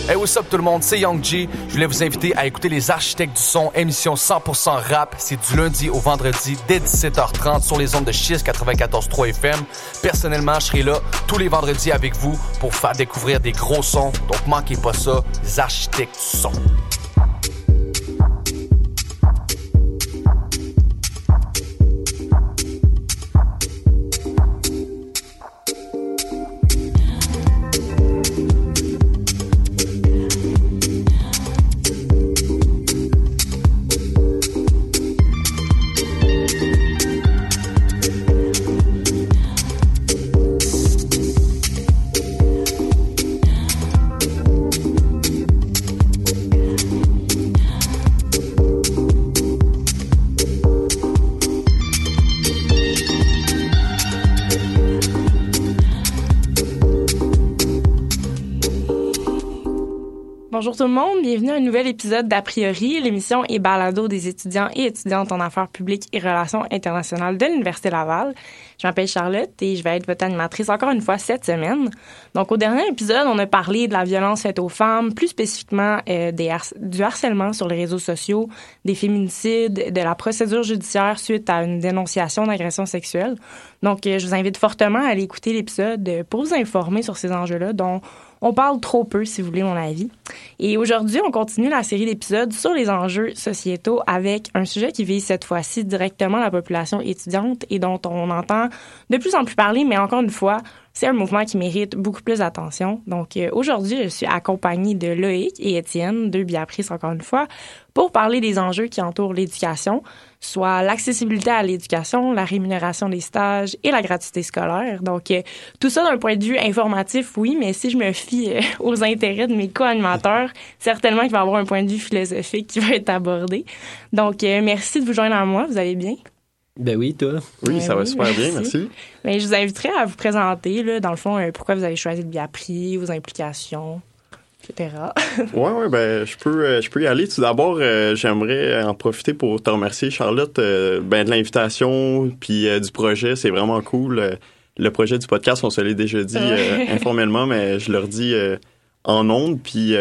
Hey, what's up tout le monde, c'est Young G. Je voulais vous inviter à écouter Les Architectes du Son, émission 100% rap. C'est du lundi au vendredi dès 17h30 sur les ondes de Chiz 94.3 FM. Personnellement, je serai là tous les vendredis avec vous pour faire découvrir des gros sons. Donc manquez pas ça, Les Architectes du Son. Bonjour tout le monde, bienvenue à un nouvel épisode d'A priori, l'émission et balado des étudiants et étudiantes en affaires publiques et relations internationales de l'Université Laval. Je m'appelle Charlotte et je vais être votre animatrice encore une fois cette semaine. Donc au dernier épisode, on a parlé de la violence faite aux femmes, plus spécifiquement du harcèlement sur les réseaux sociaux, des féminicides, de la procédure judiciaire suite à une dénonciation d'agression sexuelle. Donc je vous invite fortement à aller écouter l'épisode pour vous informer sur ces enjeux-là dont on parle trop peu, si vous voulez mon avis. Et aujourd'hui, on continue la série d'épisodes sur les enjeux sociétaux avec un sujet qui vise cette fois-ci directement la population étudiante et dont on entend de plus en plus parler, mais encore une fois, c'est un mouvement qui mérite beaucoup plus d'attention. Donc aujourd'hui, je suis accompagnée de Loïc et Étienne, deux biaprices encore une fois, pour parler des enjeux qui entourent l'éducation, soit l'accessibilité à l'éducation, la rémunération des stages et la gratuité scolaire. Donc, tout ça d'un point de vue informatif, oui, mais si je me fie aux intérêts de mes co-animateurs, certainement qu'il va y avoir un point de vue philosophique qui va être abordé. Donc, merci de vous joindre à moi. Vous allez bien? Ben oui, toi? Oui, ça va super bien, merci. Ben, je vous inviterai à vous présenter, là, dans le fond, pourquoi vous avez choisi le biapri, vos implications, etc. Oui, ben je peux y aller. Tout d'abord, j'aimerais en profiter pour te remercier, Charlotte, de l'invitation puis du projet. C'est vraiment cool. Le projet du podcast, on se l'est déjà dit informellement, mais je le redis en ondes. Puis,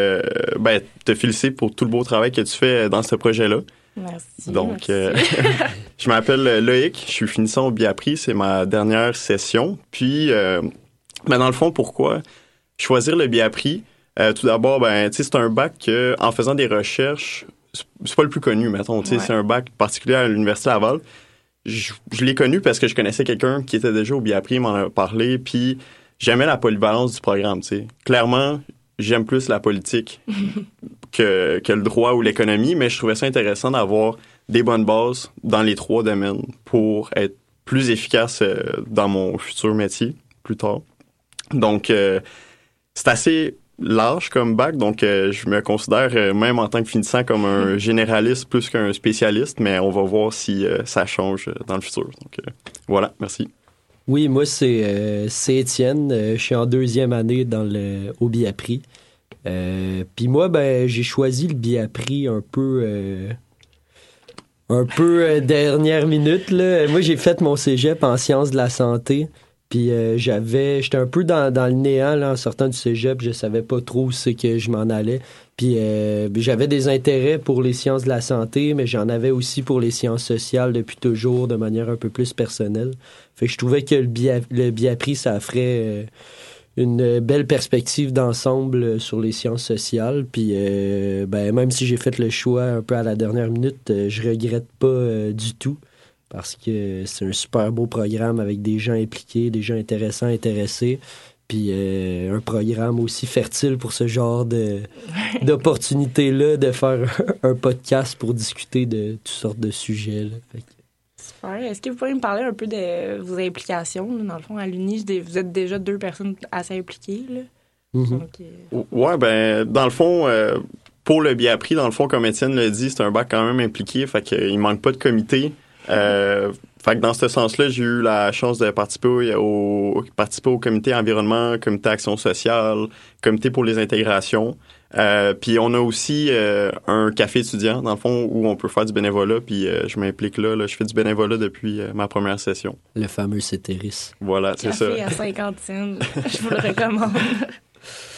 te féliciter pour tout le beau travail que tu fais dans ce projet-là. Merci. Donc, merci. Je m'appelle Loïc, je suis finissant au biapri, c'est ma dernière session. Puis, dans le fond, pourquoi choisir le biapri? Tout d'abord, c'est un bac que, en faisant des recherches, c'est pas le plus connu, mettons. Ouais. C'est un bac particulier à l'Université Laval. Je l'ai connu parce que je connaissais quelqu'un qui était déjà au biapri, il m'en a parlé, puis j'aimais la polyvalence du programme. T'sais. Clairement, j'aime plus la politique que le droit ou l'économie, mais je trouvais ça intéressant d'avoir des bonnes bases dans les trois domaines pour être plus efficace dans mon futur métier plus tard. Donc, c'est assez large comme bac, donc je me considère même en tant que finissant comme un généraliste plus qu'un spécialiste, mais on va voir si ça change dans le futur. Donc, voilà, merci. Oui, moi, c'est Étienne. Je suis en deuxième année au biapri. Puis moi, j'ai choisi le biapri un peu dernière minute, là. Moi, j'ai fait mon cégep en sciences de la santé. Puis j'étais un peu dans le néant là, en sortant du cégep. Je savais pas trop où c'est que je m'en allais. Puis j'avais des intérêts pour les sciences de la santé, mais j'en avais aussi pour les sciences sociales depuis toujours, de manière un peu plus personnelle. Fait que je trouvais que le biapri, ça offrait une belle perspective d'ensemble sur les sciences sociales. Puis même si j'ai fait le choix un peu à la dernière minute, je regrette pas du tout. Parce que c'est un super beau programme avec des gens impliqués, des gens intéressants, intéressés. Puis un programme aussi fertile pour ce genre d'opportunités-là, de faire un podcast pour discuter de toutes sortes de sujets. Là. Fait que... Super. Est-ce que vous pourriez me parler un peu de vos implications? Là, dans le fond, à l'Uni, vous êtes déjà deux personnes assez impliquées. Là. Mm-hmm. Donc, Ouais, dans le fond... pour le biapri, dans le fond, comme Étienne l'a dit, c'est un bac quand même impliqué, fait qu'il manque pas de comité. Fait que dans ce sens-là, j'ai eu la chance de participer au comité environnement, comité action sociale, comité pour les intégrations. Puis on a aussi un café étudiant, dans le fond, où on peut faire du bénévolat. Puis je m'implique là. Je fais du bénévolat depuis ma première session. Le fameux Céteris. Voilà, c'est ça. Café à 50 cents, je vous le recommande.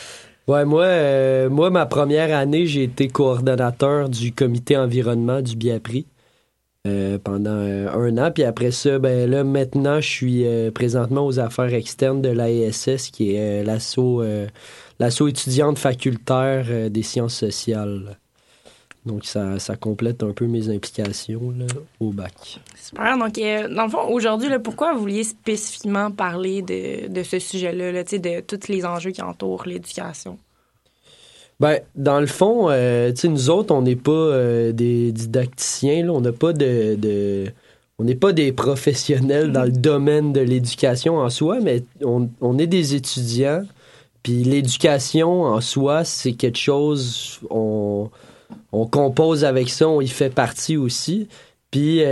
Ouais, moi, ma première année, j'ai été coordonnateur du comité environnement du BIAPRI pendant 1 an. Puis après ça, ben là, maintenant, je suis présentement aux affaires externes de l'AESS, qui est l'assaut étudiante facultaire des sciences sociales. Donc, ça complète un peu mes implications là, au bac. Super. Donc, dans le fond, aujourd'hui, là, pourquoi vous vouliez spécifiquement parler de ce sujet-là, là, de tous les enjeux qui entourent l'éducation? Ben, dans le fond, nous autres, on n'est pas des didacticiens, là, on n'a pas on n'est pas des professionnels dans le domaine de l'éducation en soi, mais on est des étudiants. Puis l'éducation en soi, c'est quelque chose, on compose avec ça, on y fait partie aussi. Puis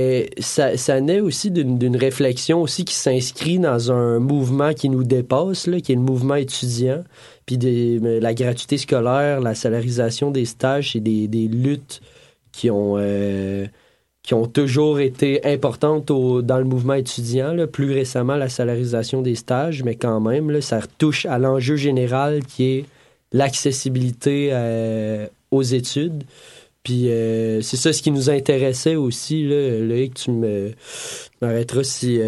ça naît aussi d'une réflexion aussi qui s'inscrit dans un mouvement qui nous dépasse, là, qui est le mouvement étudiant. Puis la gratuité scolaire, la salarisation des stages, c'est des luttes qui ont toujours été importantes dans le mouvement étudiant. Là. Plus récemment, la salarisation des stages, mais quand même, là, ça touche à l'enjeu général qui est l'accessibilité aux études. Puis c'est ça ce qui nous intéressait aussi. Là, Loïc, tu m'arrêteras si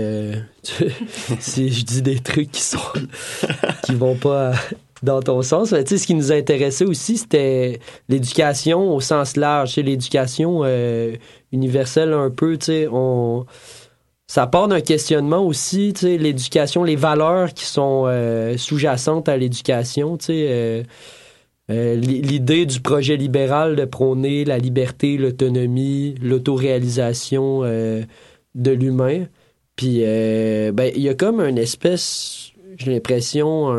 je dis des trucs qui vont pas dans ton sens. Mais tu sais, ce qui nous intéressait aussi, c'était l'éducation au sens large. Tu sais, l'éducation universelle un peu. Tu sais, ça part d'un questionnement aussi. Tu sais, l'éducation, les valeurs qui sont sous-jacentes à l'éducation. Tu sais. L'idée du projet libéral de prôner la liberté, l'autonomie, l'autoréalisation de l'humain. Puis, il y a comme une espèce, j'ai l'impression,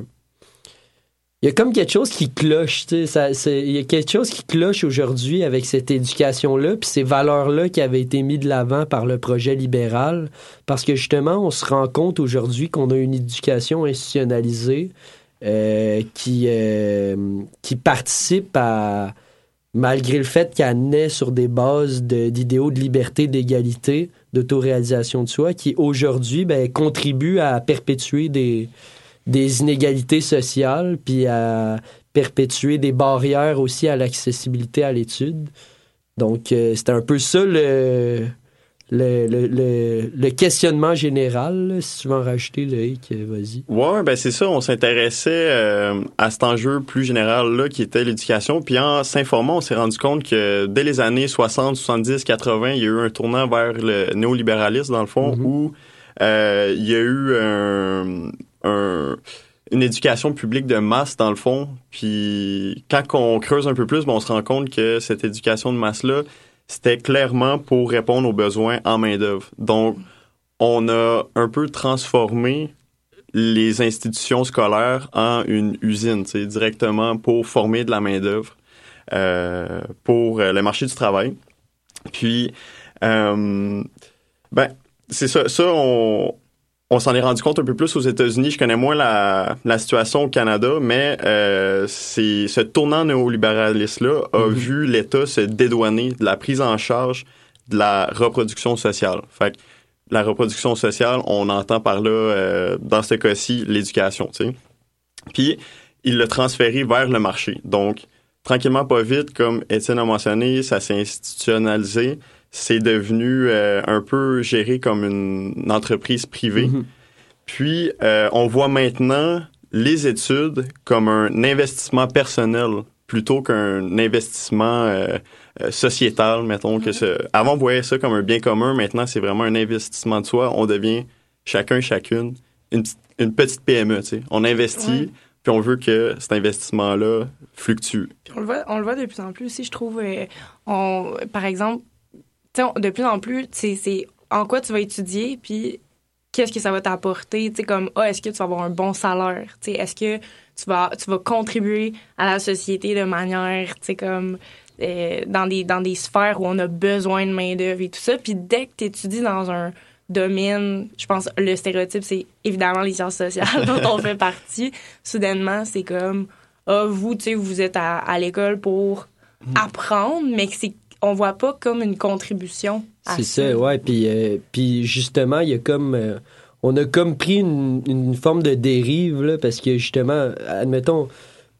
il y a comme quelque chose qui cloche. Il y a quelque chose qui cloche aujourd'hui avec cette éducation-là, puis ces valeurs-là qui avaient été mises de l'avant par le projet libéral. Parce que justement, on se rend compte aujourd'hui qu'on a une éducation institutionnalisée qui participe à, malgré le fait qu'elle naît sur des bases d'idéaux de liberté, d'égalité, d'autoréalisation de soi, qui aujourd'hui contribue à perpétuer des inégalités sociales, puis à perpétuer des barrières aussi à l'accessibilité à l'étude. Donc, c'est un peu ça le questionnement général, là, si tu veux en rajouter, Loïc, vas-y. Ouais, ben c'est ça, on s'intéressait à cet enjeu plus général-là qui était l'éducation, puis en s'informant, on s'est rendu compte que dès les années 60, 70, 80, il y a eu un tournant vers le néolibéralisme, dans le fond, où il y a eu une éducation publique de masse, dans le fond, puis quand on creuse un peu plus, on se rend compte que cette éducation de masse-là, c'était clairement pour répondre aux besoins en main-d'œuvre. Donc, on a un peu transformé les institutions scolaires en une usine, directement pour former de la main-d'œuvre pour le marché du travail. Puis, c'est ça. On s'en est rendu compte un peu plus aux États-Unis. Je connais moins la situation au Canada, mais c'est ce tournant néolibéraliste-là a vu l'État se dédouaner de la prise en charge de la reproduction sociale. Fait que la reproduction sociale, on entend par là, dans ce cas-ci, l'éducation, tu sais. Puis, il l'a transféré vers le marché. Donc, tranquillement, pas vite, comme Étienne a mentionné, ça s'est institutionnalisé. C'est devenu un peu géré comme une entreprise privée. Puis, on voit maintenant les études comme un investissement personnel plutôt qu'un investissement sociétal, mettons. Avant, on voyait ça comme un bien commun. Maintenant, c'est vraiment un investissement de soi. On devient chacune une petite PME. Tu sais. On investit, puis on veut que cet investissement-là fluctue. Puis on le voit de plus en plus aussi, je trouve. Par exemple, de plus en plus, c'est en quoi tu vas étudier, puis qu'est-ce que ça va t'apporter. Comme, est-ce que tu vas avoir un bon salaire? Est-ce que tu vas contribuer à la société de manière, comme dans des sphères où on a besoin de main-d'œuvre et tout ça. Puis dès que tu étudies dans un domaine, je pense, le stéréotype, c'est évidemment les sciences sociales dont on fait partie. Soudainement, c'est comme, vous êtes à l'école pour apprendre, mais on voit pas comme une contribution à ça. C'est ça, ouais. Puis justement, il y a comme... on a comme pris une forme de dérive, là, parce que justement, admettons,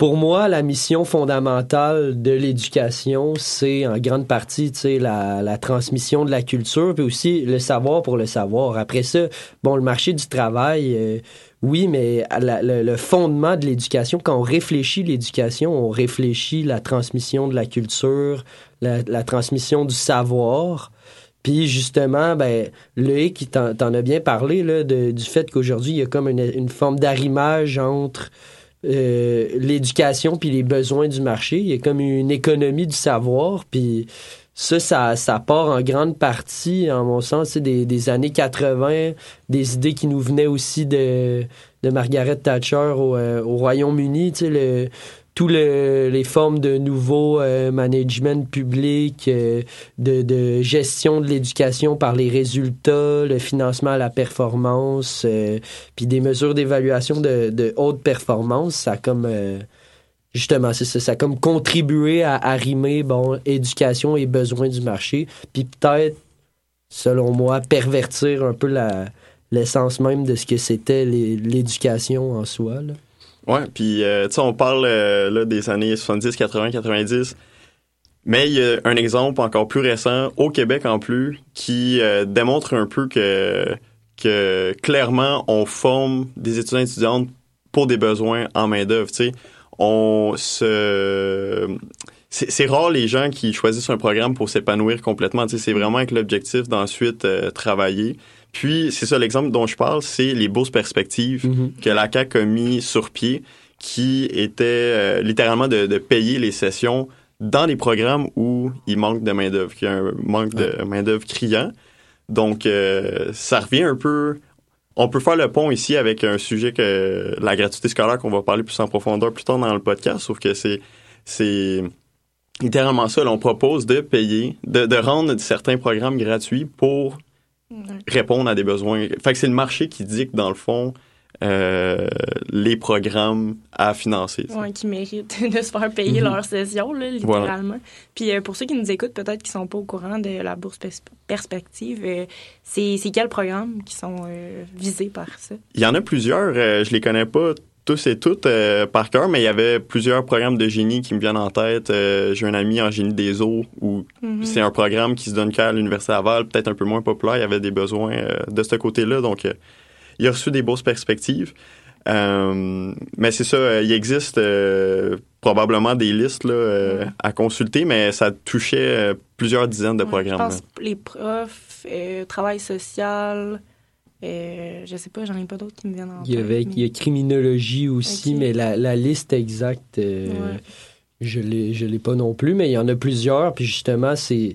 pour moi, la mission fondamentale de l'éducation, c'est en grande partie, tu sais, la transmission de la culture, puis aussi le savoir pour le savoir. Après ça, bon, le marché du travail, oui, mais le fondement de l'éducation, quand on réfléchit l'éducation, on réfléchit la transmission de la culture, la transmission du savoir. Puis justement, ben, Loïc, t'en as bien parlé là, du fait qu'aujourd'hui, il y a comme une forme d'arrimage entre l'éducation puis les besoins du marché. Il y a comme une économie du savoir, puis ça part en grande partie, en mon sens, des années 80, des idées qui nous venaient aussi de Margaret Thatcher au Royaume-Uni, tu sais, les formes de nouveau management public, de gestion de l'éducation par les résultats, le financement à la performance, puis des mesures d'évaluation de haute performance, ça a comme justement, c'est ça, ça a comme contribué à arrimer, bon, éducation et besoins du marché, puis peut-être, selon moi, pervertir un peu l'essence même de ce que c'était l'éducation en soi, là. Ouais, puis tu sais, on parle là des années 70, 80, 90, mais il y a un exemple encore plus récent, au Québec en plus, qui démontre un peu que clairement, on forme des étudiants et étudiantes pour des besoins en main-d'œuvre, tu sais. C'est rare les gens qui choisissent un programme pour s'épanouir complètement, tu sais, c'est vraiment avec l'objectif d'ensuite travailler. Puis, c'est ça, l'exemple dont je parle, c'est les bourses perspectives que la CAQ a mis sur pied, qui étaient littéralement de payer les sessions dans les programmes où il manque de main-d'œuvre, qu'il y a un manque de main-d'œuvre criant. Donc, ça revient un peu... On peut faire le pont ici avec un sujet que la gratuité scolaire qu'on va parler plus en profondeur plus tard dans le podcast, sauf que c'est littéralement ça. Là, on propose de payer, de rendre certains programmes gratuits pour répondre à des besoins. Fait que c'est le marché qui dicte, dans le fond, les programmes à financer. Oui, qui méritent de se faire payer leur session, là, littéralement. Voilà. Puis pour ceux qui nous écoutent, peut-être qui ne sont pas au courant de la bourse perspective, c'est quels programmes qui sont visés par ça? Il y en a plusieurs. Je les connais pas tous et toutes par cœur, mais il y avait plusieurs programmes de génie qui me viennent en tête. J'ai un ami en génie des eaux où c'est un programme qui se donne qu'à l'Université Laval, peut-être un peu moins populaire. Il y avait des besoins de ce côté-là, donc il a reçu des bourses perspectives. Mais c'est ça, il existe probablement des listes là, à consulter, mais ça touchait plusieurs dizaines de programmes. Je pense les profs, travail social... je sais pas, j'en ai pas d'autres qui me viennent en tête. Il y a criminologie aussi, mais la liste exacte, je l'ai pas non plus, mais il y en a plusieurs. Puis justement, c'est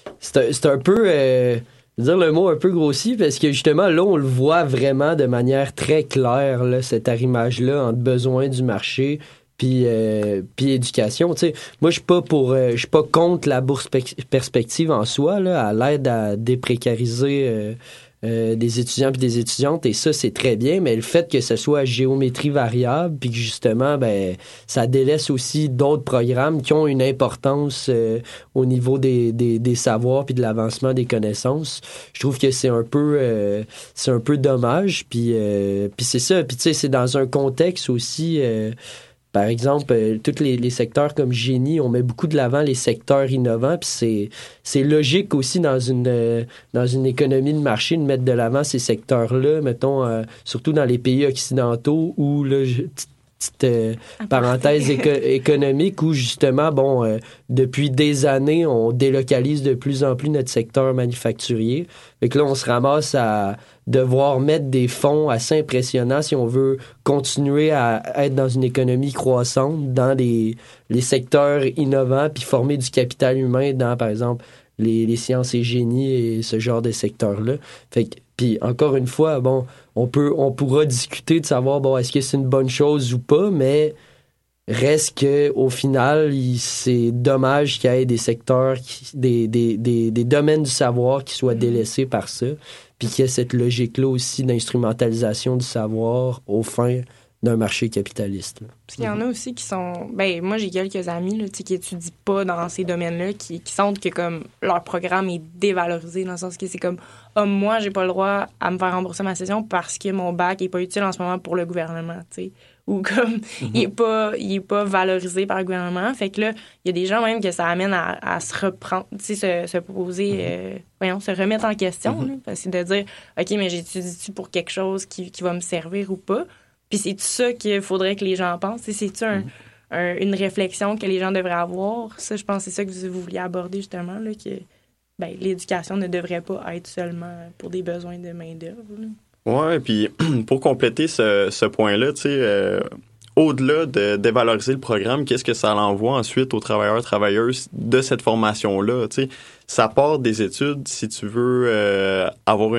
un peu, je veux dire le mot un peu grossi, parce que justement, là, on le voit vraiment de manière très claire, là, cet arrimage-là entre besoins du marché puis éducation. Tu sais, moi, je suis pas contre la bourse perspective en soi, là, elle aide à déprécariser des étudiants puis des étudiantes, et ça, c'est très bien, mais le fait que ce soit à géométrie variable puis que justement, ben, ça délaisse aussi d'autres programmes qui ont une importance au niveau des savoirs puis de l'avancement des connaissances, je trouve que c'est un peu dommage, puis c'est ça, puis tu sais, c'est dans un contexte aussi... Par exemple, tous les secteurs comme génie, on met beaucoup de l'avant les secteurs innovants, puis c'est logique aussi dans une économie de marché de mettre de l'avant ces secteurs-là, mettons, surtout dans les pays occidentaux où, là, petite parenthèse économique, où justement, bon, depuis des années, on délocalise de plus en plus notre secteur manufacturier. Fait que là, on se ramasse à devoir mettre des fonds assez impressionnants si on veut continuer à être dans une économie croissante, dans les secteurs innovants, puis former du capital humain dans, par exemple, les sciences et génies et ce genre de secteurs-là. Fait que, puis encore une fois, bon, on pourra discuter de savoir, bon, est-ce que c'est une bonne chose ou pas, mais reste que au final, c'est dommage qu'il y ait des secteurs, des domaines du savoir qui soient délaissés par ça, puis qu'il y ait cette logique-là aussi d'instrumentalisation du savoir aux fins d'un marché capitaliste. Parce qu'il y en a aussi qui sont... Ben, moi, j'ai quelques amis là, qui étudient pas dans ces domaines-là, qui sentent que comme leur programme est dévalorisé, dans le sens que c'est comme « Ah, moi, j'ai pas le droit à me faire rembourser ma session parce que mon bac est pas utile en ce moment pour le gouvernement. » ou comme il est pas valorisé par le gouvernement. Fait que là, il y a des gens même que ça amène à se reprendre, tu sais, se poser, se remettre en question. Là, parce que de dire, OK, mais j'étudie-tu pour quelque chose qui va me servir ou pas? Puis c'est ça qu'il faudrait que les gens pensent. C'est-tu une réflexion que les gens devraient avoir? Ça, je pense que c'est ça que vous vouliez aborder justement, là, que l'éducation ne devrait pas être seulement pour des besoins de main-d'œuvre. Ouais, puis pour compléter ce point-là, tu sais, au-delà de dévaloriser le programme, qu'est-ce que ça l'envoie ensuite aux travailleurs, travailleuses de cette formation-là? Tu sais, ça part des études si tu veux avoir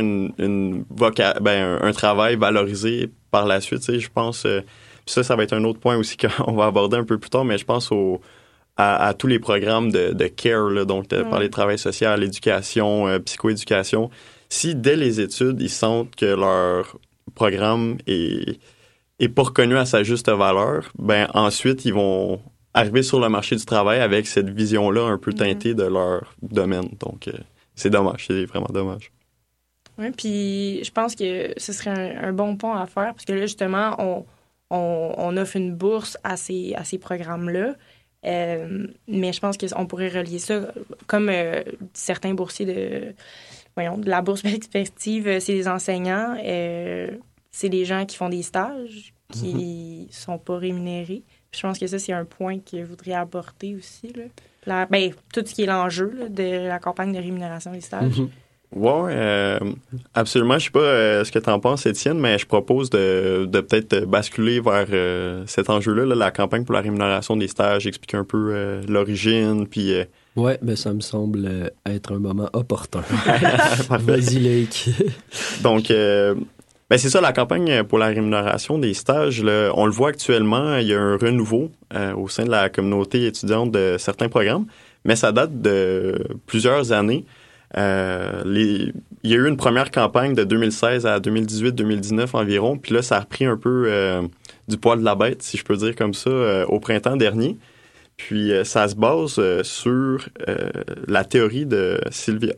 un travail valorisé par la suite. Tu sais, je pense, ça va être un autre point aussi qu'on va aborder un peu plus tard, mais je pense à tous les programmes de care, là, donc de parler de travail social, éducation, psychoéducation. Si dès les études, ils sentent que leur programme est pas reconnu à sa juste valeur, ben ensuite, ils vont arriver sur le marché du travail avec cette vision-là un peu teintée de leur domaine. Donc, c'est dommage, c'est vraiment dommage. Oui, puis je pense que ce serait un bon pont à faire, parce que là, justement, on offre une bourse à ces programmes-là. Mais je pense qu'on pourrait relier ça comme certains boursiers de la bourse perspective, c'est les enseignants, c'est les gens qui font des stages qui sont pas rémunérés. Puis je pense que ça, c'est un point que je voudrais apporter aussi. Là. Tout ce qui est l'enjeu là, de la campagne de rémunération des stages. Oui, absolument. Je sais pas ce que tu en penses, Étienne, mais je propose de peut-être basculer vers cet enjeu-là, là, la campagne pour la rémunération des stages, expliquer un peu l'origine, puis... Oui, ben ça me semble être un moment opportun. Vas-y, Loïc. Donc, c'est ça, la campagne pour la rémunération des stages, là, on le voit actuellement, il y a un renouveau au sein de la communauté étudiante de certains programmes, mais ça date de plusieurs années. Il y a eu une première campagne de 2016 à 2018-2019 environ, puis là, ça a repris un peu du poil de la bête, si je peux dire comme ça, au printemps dernier. Puis ça se base sur la théorie de Silvia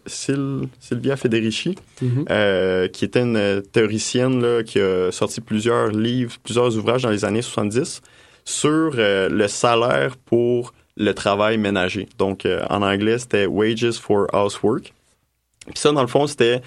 Federici, qui était une théoricienne là, qui a sorti plusieurs livres, plusieurs ouvrages dans les années 70 sur le salaire pour le travail ménager. Donc, en anglais, c'était « Wages for Housework ». Puis ça, dans le fond, c'était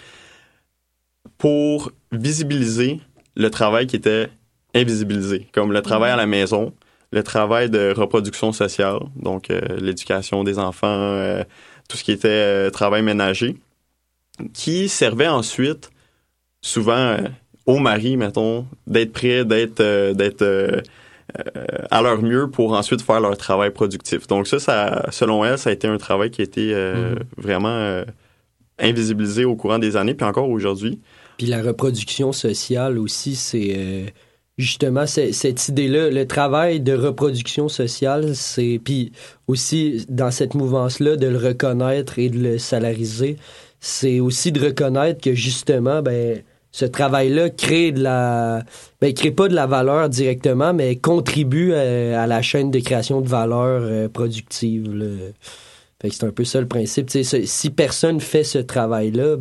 pour visibiliser le travail qui était invisibilisé, comme le travail à la maison, le travail de reproduction sociale, donc l'éducation des enfants, tout ce qui était travail ménager, qui servait ensuite, souvent, au mari, mettons, d'être prêt, d'être à leur mieux pour ensuite faire leur travail productif. Donc ça selon elle, ça a été un travail qui a été vraiment invisibilisé au courant des années, puis encore aujourd'hui. Puis la reproduction sociale aussi, c'est justement cette idée-là, le travail de reproduction sociale, c'est puis aussi dans cette mouvance-là de le reconnaître et de le salariser, c'est aussi de reconnaître que justement, ce travail-là crée crée pas de la valeur directement, mais contribue à la chaîne de création de valeur productive. Là. Fait que c'est un peu ça le principe. T'sais, si personne fait ce travail-là,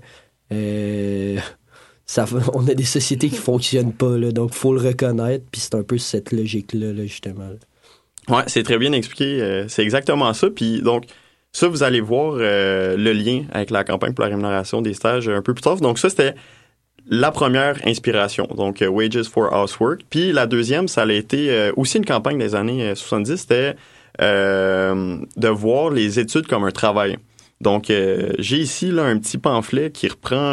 on a des sociétés qui fonctionnent pas. Là, donc, il faut le reconnaître. Puis c'est un peu cette logique-là, là, justement. Ouais, c'est très bien expliqué. C'est exactement ça. Puis donc, ça, vous allez voir le lien avec la campagne pour la rémunération des stages un peu plus tard. Donc, ça, c'était la première inspiration, donc Wages for Housework. Puis la deuxième, ça a été aussi une campagne des années 70, c'était de voir les études comme un travail. Donc, j'ai ici là, un petit pamphlet qui reprend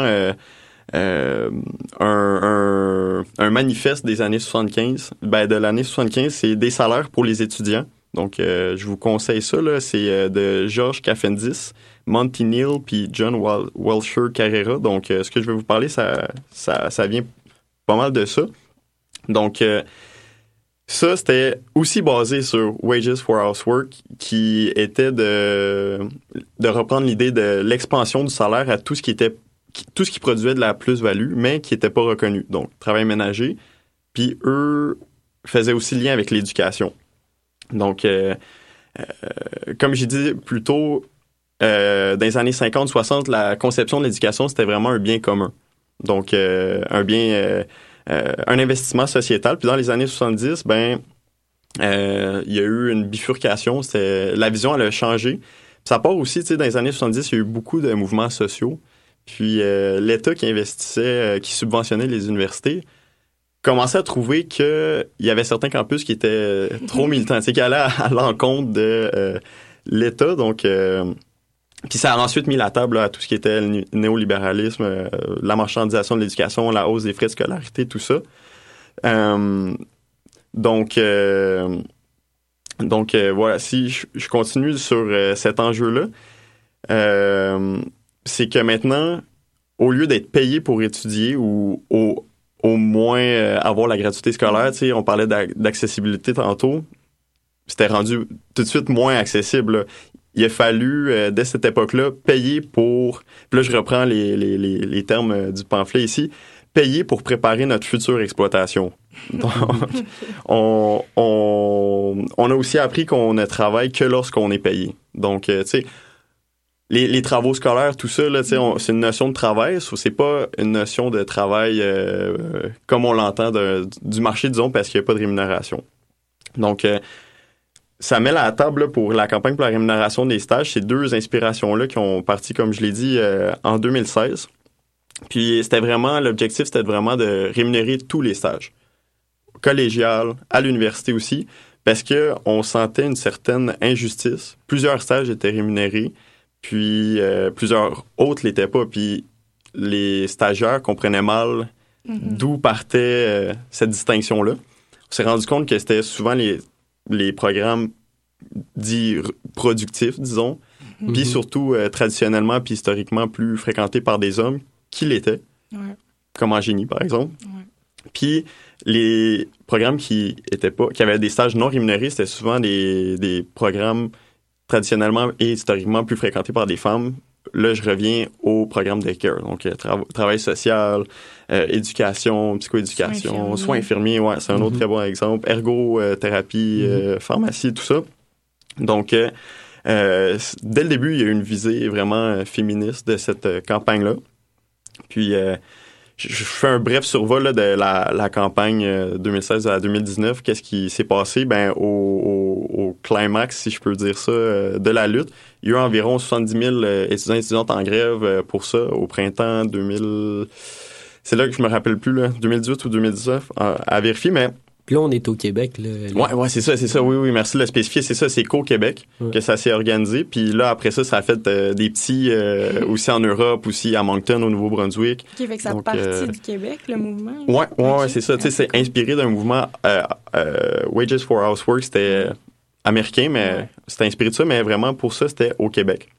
un manifeste des années 75. De l'année 75, c'est des salaires pour les étudiants. Donc, je vous conseille ça, là, c'est de George Caffendis, Monty Neal puis John Welcher Carrera. Donc, ce que je vais vous parler, ça vient pas mal de ça. Donc, ça, c'était aussi basé sur Wages for Housework, qui était de reprendre l'idée de l'expansion du salaire à tout ce qui produisait de la plus-value, mais qui n'était pas reconnu. Donc, travail ménager. Puis, eux faisaient aussi lien avec l'éducation. Donc, comme j'ai dit plus tôt, dans les années 50-60, la conception de l'éducation, c'était vraiment un bien commun. Donc, un bien un investissement sociétal. Puis dans les années 70, il y a eu une bifurcation. La vision, elle a changé. Puis ça part aussi, tu sais, dans les années 70, il y a eu beaucoup de mouvements sociaux. Puis l'État qui investissait, qui subventionnait les universités, commençait à trouver qu'il y avait certains campus qui étaient trop militants, tu sais, qui allaient à l'encontre de l'État. Donc, puis ça a ensuite mis la table là, à tout ce qui était le néolibéralisme, la marchandisation de l'éducation, la hausse des frais de scolarité, tout ça. Donc voilà, si je continue sur cet enjeu-là, c'est que maintenant, au lieu d'être payé pour étudier ou au moins avoir la gratuité scolaire, tu sais, on parlait d'accessibilité tantôt, c'était rendu tout de suite moins accessible, là. Il a fallu, dès cette époque-là, payer pour... Puis là, je reprends les termes du pamphlet ici. Payer pour préparer notre future exploitation. Donc, on a aussi appris qu'on ne travaille que lorsqu'on est payé. Donc, tu sais, les travaux scolaires, tout ça, là, tu sais, c'est une notion de travail. C'est pas une notion de travail comme on l'entend du marché, disons, parce qu'il n'y a pas de rémunération. Donc, ça met la table là, pour la campagne pour la rémunération des stages. Ces deux inspirations-là qui ont parti, comme je l'ai dit, en 2016. Puis l'objectif, c'était vraiment de rémunérer tous les stages. Collégial, à l'université aussi, parce qu'on sentait une certaine injustice. Plusieurs stages étaient rémunérés, puis plusieurs autres l'étaient pas. Puis les stagiaires comprenaient mal d'où partait cette distinction-là. On s'est rendu compte que c'était souvent les programmes dits productifs, disons, puis surtout traditionnellement puis historiquement plus fréquentés par des hommes qui l'étaient, comme en génie, par exemple. Puis les programmes qui avaient des stages non rémunérés, c'était souvent des programmes traditionnellement et historiquement plus fréquentés par des femmes. Là, je reviens au programme de CARE, donc travail social, éducation, psychoéducation, soins infirmiers, c'est un autre très bon exemple, ergothérapie, pharmacie, tout ça. Donc, dès le début, il y a eu une visée vraiment féministe de cette campagne-là. Puis, je fais un bref survol là, de la campagne 2016 à 2019. Qu'est-ce qui s'est passé? Au climax, si je peux dire ça, de la lutte, il y a eu environ 70 000 étudiants et étudiantes en grève pour ça au printemps 2000. C'est là que je me rappelle plus, là, 2018 ou 2019, à vérifier, mais... Puis là, on est au Québec. Là. Ouais, c'est ça. Oui, merci de le spécifier. C'est ça, c'est qu'au Québec que ça s'est organisé. Puis là, après ça, ça a fait des petits aussi en Europe, aussi à Moncton, au Nouveau-Brunswick. OK, fait que ça partit du Québec, le mouvement? Ouais, c'est ça. Tu sais, c'est inspiré d'un mouvement Wages for Housework. C'était américain, mais c'était inspiré de ça. Mais vraiment, pour ça, c'était au Québec.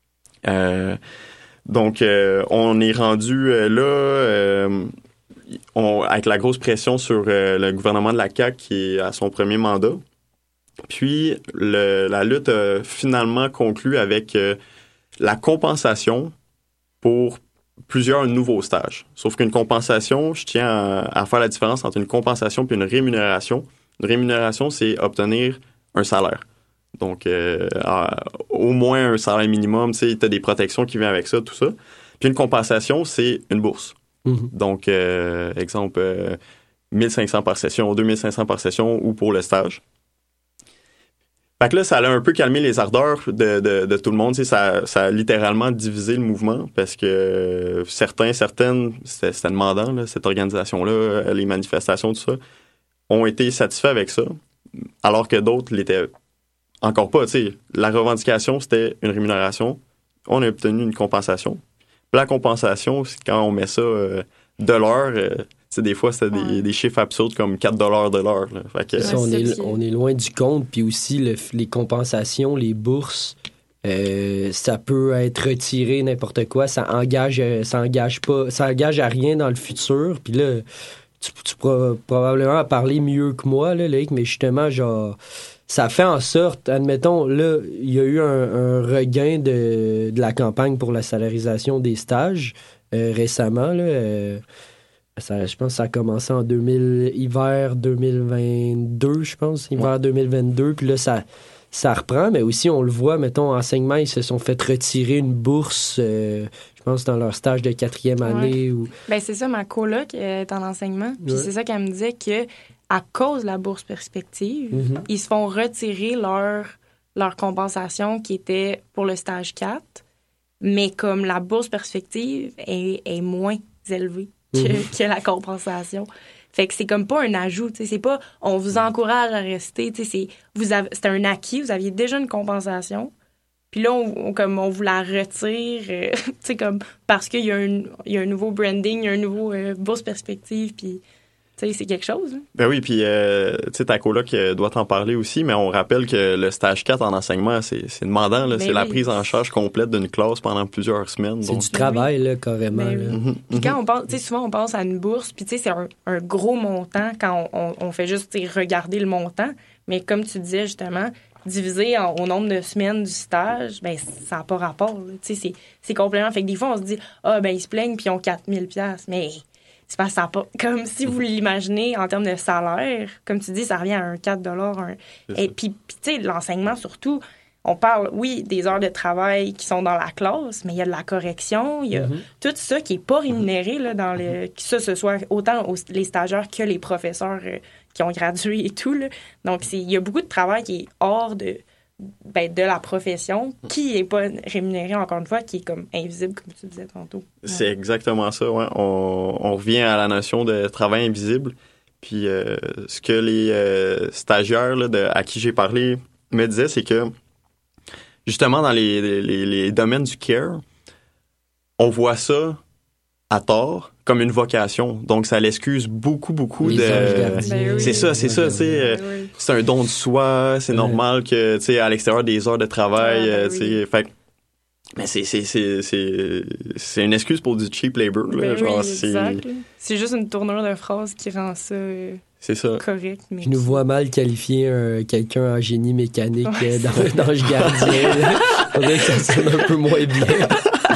Donc, on est rendu là... avec la grosse pression sur le gouvernement de la CAQ qui est à son premier mandat. Puis, la lutte a finalement conclu avec la compensation pour plusieurs nouveaux stages. Sauf qu'une compensation, je tiens à faire la différence entre une compensation et une rémunération. Une rémunération, c'est obtenir un salaire. Donc, au moins un salaire minimum, tu sais, t'as des protections qui viennent avec ça, tout ça. Puis une compensation, c'est une bourse. Donc, exemple, 1500 par session, 2500 par session ou pour le stage. Fait que là, ça a un peu calmé les ardeurs de tout le monde. Tu sais, ça a littéralement divisé le mouvement parce que certaines, c'était demandant, là, cette organisation-là, les manifestations, tout ça, ont été satisfaits avec ça, alors que d'autres l'étaient encore pas. Tu sais, la revendication, c'était une rémunération. On a obtenu une compensation. La compensation, c'est quand on met ça de l'heure, des fois, c'était des chiffres absurdes comme 4 de l'heure. Fait que, on est loin du compte. Puis aussi, les compensations, les bourses, ça peut être retiré n'importe quoi. Ça engage à rien dans le futur. Puis là, tu pourras probablement en parler mieux que moi, là, Loïc, mais justement, genre... Ça fait en sorte, admettons, là, il y a eu un regain de la campagne pour la salarisation des stages récemment. Là, je pense que ça a commencé en hiver 2022, je pense, hiver 2022. Puis là, ça reprend, mais aussi, on le voit, mettons, enseignement, ils se sont fait retirer une bourse. Je pense, dans leur stage de 4e année. Ou... Ben, c'est ça, ma coloc est en enseignement. Puis c'est ça qu'elle me disait que à cause de la bourse perspective, ils se font retirer leur compensation qui était pour le stage 4. Mais comme la bourse perspective est moins élevée que la compensation. Fait que c'est comme pas un ajout, tu sais, c'est pas on vous encourage à rester, tu sais, c'est un acquis, vous aviez déjà une compensation. Puis là on vous la retire tu sais comme parce qu'il y a un nouveau branding, il y a un nouveau bourse perspective puis tu sais c'est quelque chose. Hein? Ben oui, puis tu sais ta coloc doit t'en parler aussi, mais on rappelle que le stage 4 en enseignement, c'est demandant là, c'est la prise en charge complète d'une classe pendant plusieurs semaines. C'est donc... du travail là carrément. Là. Puis quand on pense, tu sais souvent on pense à une bourse, puis tu sais c'est un gros montant quand on fait juste regarder le montant, mais comme tu disais justement divisé au nombre de semaines du stage, ben ça n'a pas rapport. Tu sais, c'est complètement... Fait que des fois, on se dit, ils se plaignent puis ils ont 4000 $. Mais c'est pas ça. Pas, comme si vous l'imaginez en termes de salaire, comme tu dis, ça revient à un 4 $. Et puis tu sais, l'enseignement, surtout, on parle, oui, des heures de travail qui sont dans la classe, mais il y a de la correction, il y a tout ça qui n'est pas rémunéré là, dans que ce soit autant les stagiaires que les professeurs qui ont gradué et tout. Là. Donc, il y a beaucoup de travail qui est hors de la profession, qui n'est pas rémunéré, encore une fois, qui est comme invisible, comme tu disais tantôt. Ouais. C'est exactement ça, ouais. On revient à la notion de travail invisible. Puis, ce que les stagiaires là, à qui j'ai parlé me disaient, c'est que, justement, dans les domaines du care, on voit ça à tort comme une vocation. Donc, ça l'excuse beaucoup de... C'est ça, tu sais. C'est un don de soi, c'est normal que, tu sais, à l'extérieur des heures de travail, tu sais, fait mais c'est une excuse pour du cheap labor, là, genre, c'est juste une tournure de phrase qui rend ça... C'est ça. Correct. Mais je nous vois mal qualifier quelqu'un en génie mécanique d'ange gardien. On dirait que ça sonne un peu moins bien.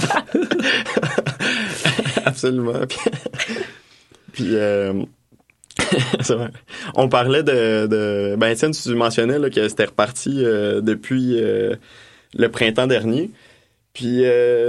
Absolument. Puis c'est vrai. On parlait de ben Étienne, tu mentionnais là, que c'était reparti depuis le printemps dernier. Puis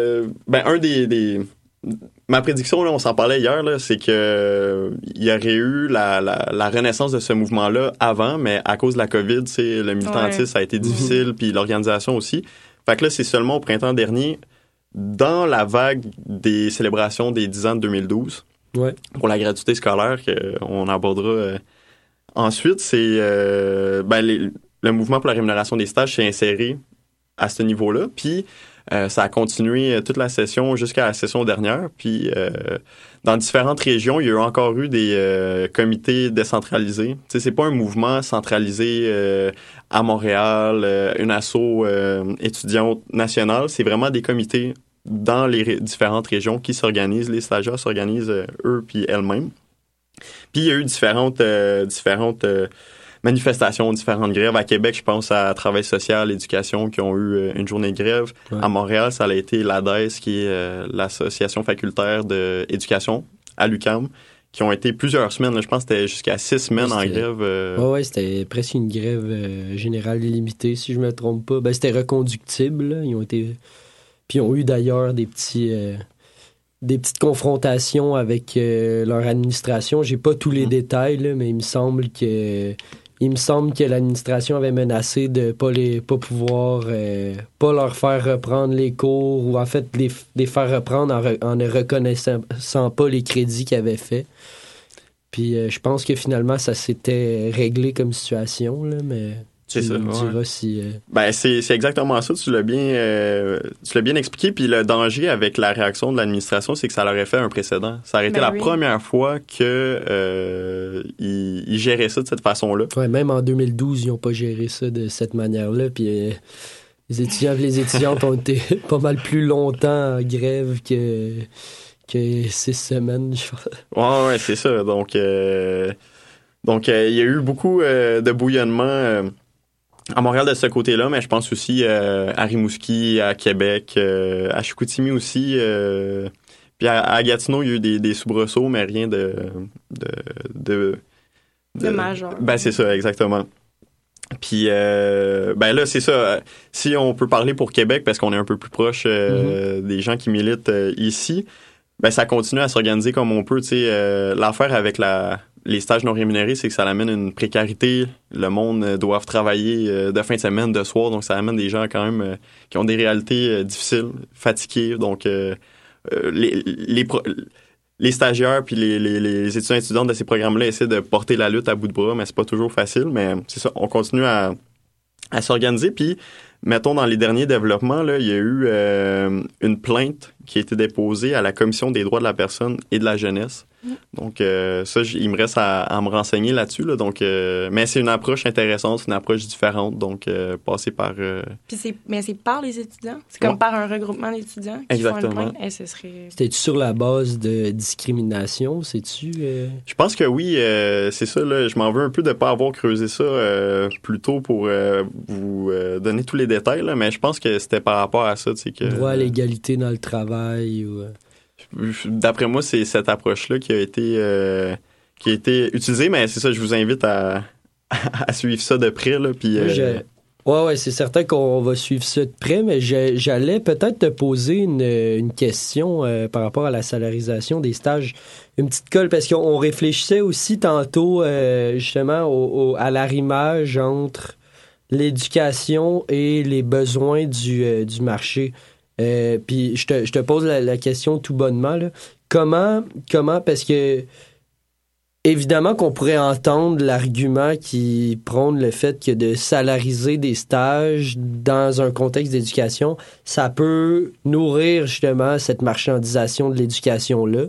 ma prédiction, là, on s'en parlait hier, là, c'est que il y aurait eu la renaissance de ce mouvement-là avant, mais à cause de la COVID, le militantisme ça a été difficile, puis l'organisation aussi. Fait que là, c'est seulement au printemps dernier, dans la vague des célébrations des 10 ans de 2012, pour la gratuité scolaire, qu'on abordera ensuite, c'est le mouvement pour la rémunération des stages s'est inséré à ce niveau-là, puis ça a continué toute la session jusqu'à la session dernière. Puis, dans différentes régions, il y a encore eu des comités décentralisés. Tu sais, c'est pas un mouvement centralisé à Montréal, une asso étudiante nationale. C'est vraiment des comités dans les différentes régions qui s'organisent. Les stagiaires s'organisent eux puis elles-mêmes. Puis, il y a eu différentes manifestations, différentes grèves. À Québec, je pense à Travail social, Éducation, qui ont eu une journée de grève. Ouais. À Montréal, ça a été l'ADES, qui est l'association facultaire d'éducation à l'UQAM, qui ont été plusieurs semaines. Là, je pense que c'était jusqu'à 6 semaines en grève. Oui, c'était presque une grève générale illimitée, si je me trompe pas. Ben, c'était reconductible. Là. Ils ont été... Puis ils ont eu d'ailleurs des petites confrontations avec leur administration. J'ai pas tous les détails, là, mais il me semble que l'administration avait menacé de pas pouvoir pas leur faire reprendre les cours ou en fait les faire reprendre en ne reconnaissant pas les crédits qu'ils avaient faits. Puis je pense que finalement ça s'était réglé comme situation, là, mais c'est ça. Diras si, Ben c'est exactement ça. Tu l'as bien expliqué. Puis le danger avec la réaction de l'administration, c'est que ça leur aurait fait un précédent. Ça aurait été la première fois que ils géraient ça de cette façon-là. Ouais, même en 2012, ils n'ont pas géré ça de cette manière-là. Puis les étudiantes ont été pas mal plus longtemps en grève que 6 semaines. Ouais, c'est ça. Donc il y a eu beaucoup de bouillonnement. À Montréal, de ce côté-là, mais je pense aussi à Rimouski, à Québec, à Chicoutimi aussi. Puis à Gatineau, il y a eu des soubresauts, mais rien de majeur. Ben, c'est ça, exactement. Puis, ben là, c'est ça. Si on peut parler pour Québec, parce qu'on est un peu plus proche des gens qui militent ici, ben ça continue à s'organiser comme on peut. Tu sais, l'affaire avec les stages non rémunérés, c'est que ça amène une précarité. Le monde doit travailler de fin de semaine, de soir, donc ça amène des gens quand même qui ont des réalités difficiles, fatigués. Donc, les stagiaires puis les étudiants et étudiantes de ces programmes-là essaient de porter la lutte à bout de bras, mais c'est pas toujours facile. Mais c'est ça, on continue à s'organiser. Puis, mettons, dans les derniers développements, là, il y a eu une plainte qui a été déposée à la Commission des droits de la personne et de la jeunesse. Donc, ça, il me reste à me renseigner là-dessus. Là, donc, mais c'est une approche intéressante, une approche différente. Donc, passer par... Puis c'est par les étudiants? C'est comme par un regroupement d'étudiants qui font une plainte? Ce serait... C'était-tu sur la base de discrimination? C'est-tu... Je pense que oui. C'est ça. Là, je m'en veux un peu de ne pas avoir creusé ça plus tôt pour vous donner tous les détails. Là, mais je pense que c'était par rapport à ça. Droit à l'égalité dans le travail ou... D'après moi, c'est cette approche-là qui a été utilisée, mais c'est ça, je vous invite à suivre ça de près. Là, puis, ouais, c'est certain qu'on va suivre ça de près, mais j'allais peut-être te poser une question par rapport à la salarisation des stages. Une petite colle, parce qu'on réfléchissait aussi tantôt justement à l'arrimage entre l'éducation et les besoins du marché. Puis je te pose la question tout bonnement, là. Comment, parce que évidemment qu'on pourrait entendre l'argument qui prône le fait que de salariser des stages dans un contexte d'éducation, ça peut nourrir justement cette marchandisation de l'éducation-là.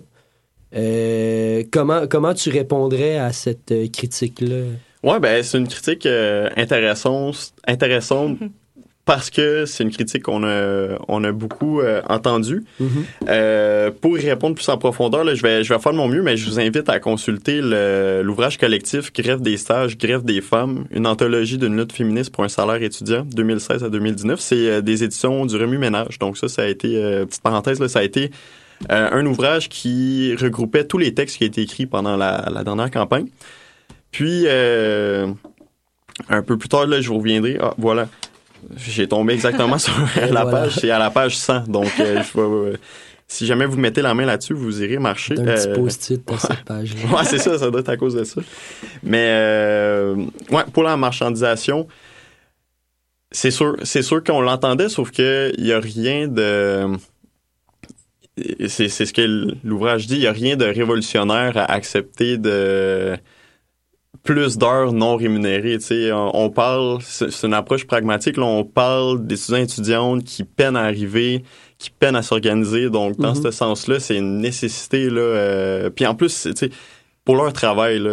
Comment tu répondrais à cette critique-là? Ouais, ben c'est une critique intéressante parce que c'est une critique qu'on a beaucoup entendue. Pour y répondre plus en profondeur, là, je vais faire de mon mieux, mais je vous invite à consulter l'ouvrage collectif Grève des stages, grève des femmes, une anthologie d'une lutte féministe pour un salaire étudiant, 2016 à 2019. C'est des éditions du Remue-Ménage. Donc ça a été, petite parenthèse, là, ça a été un ouvrage qui regroupait tous les textes qui ont été écrits pendant la dernière campagne. Puis, un peu plus tard, là, je vous reviendrai. Ah, voilà. J'ai tombé exactement sur la page. C'est à la page 100. Donc, si jamais vous mettez la main là-dessus, vous irez marcher. Un petit post-it dans cette page-là. Ouais, c'est ça. Ça doit être à cause de ça. Mais, ouais, pour la marchandisation, c'est sûr qu'on l'entendait, sauf que il y a rien de... C'est ce que l'ouvrage dit. Il y a rien de révolutionnaire à accepter de... plus d'heures non rémunérées. Tu sais, on parle, c'est une approche pragmatique. Là, on parle d'étudiants et étudiantes qui peinent à arriver, qui peinent à s'organiser. Donc, dans ce sens-là, c'est une nécessité. Là, puis en plus, tu sais, pour leur travail, là,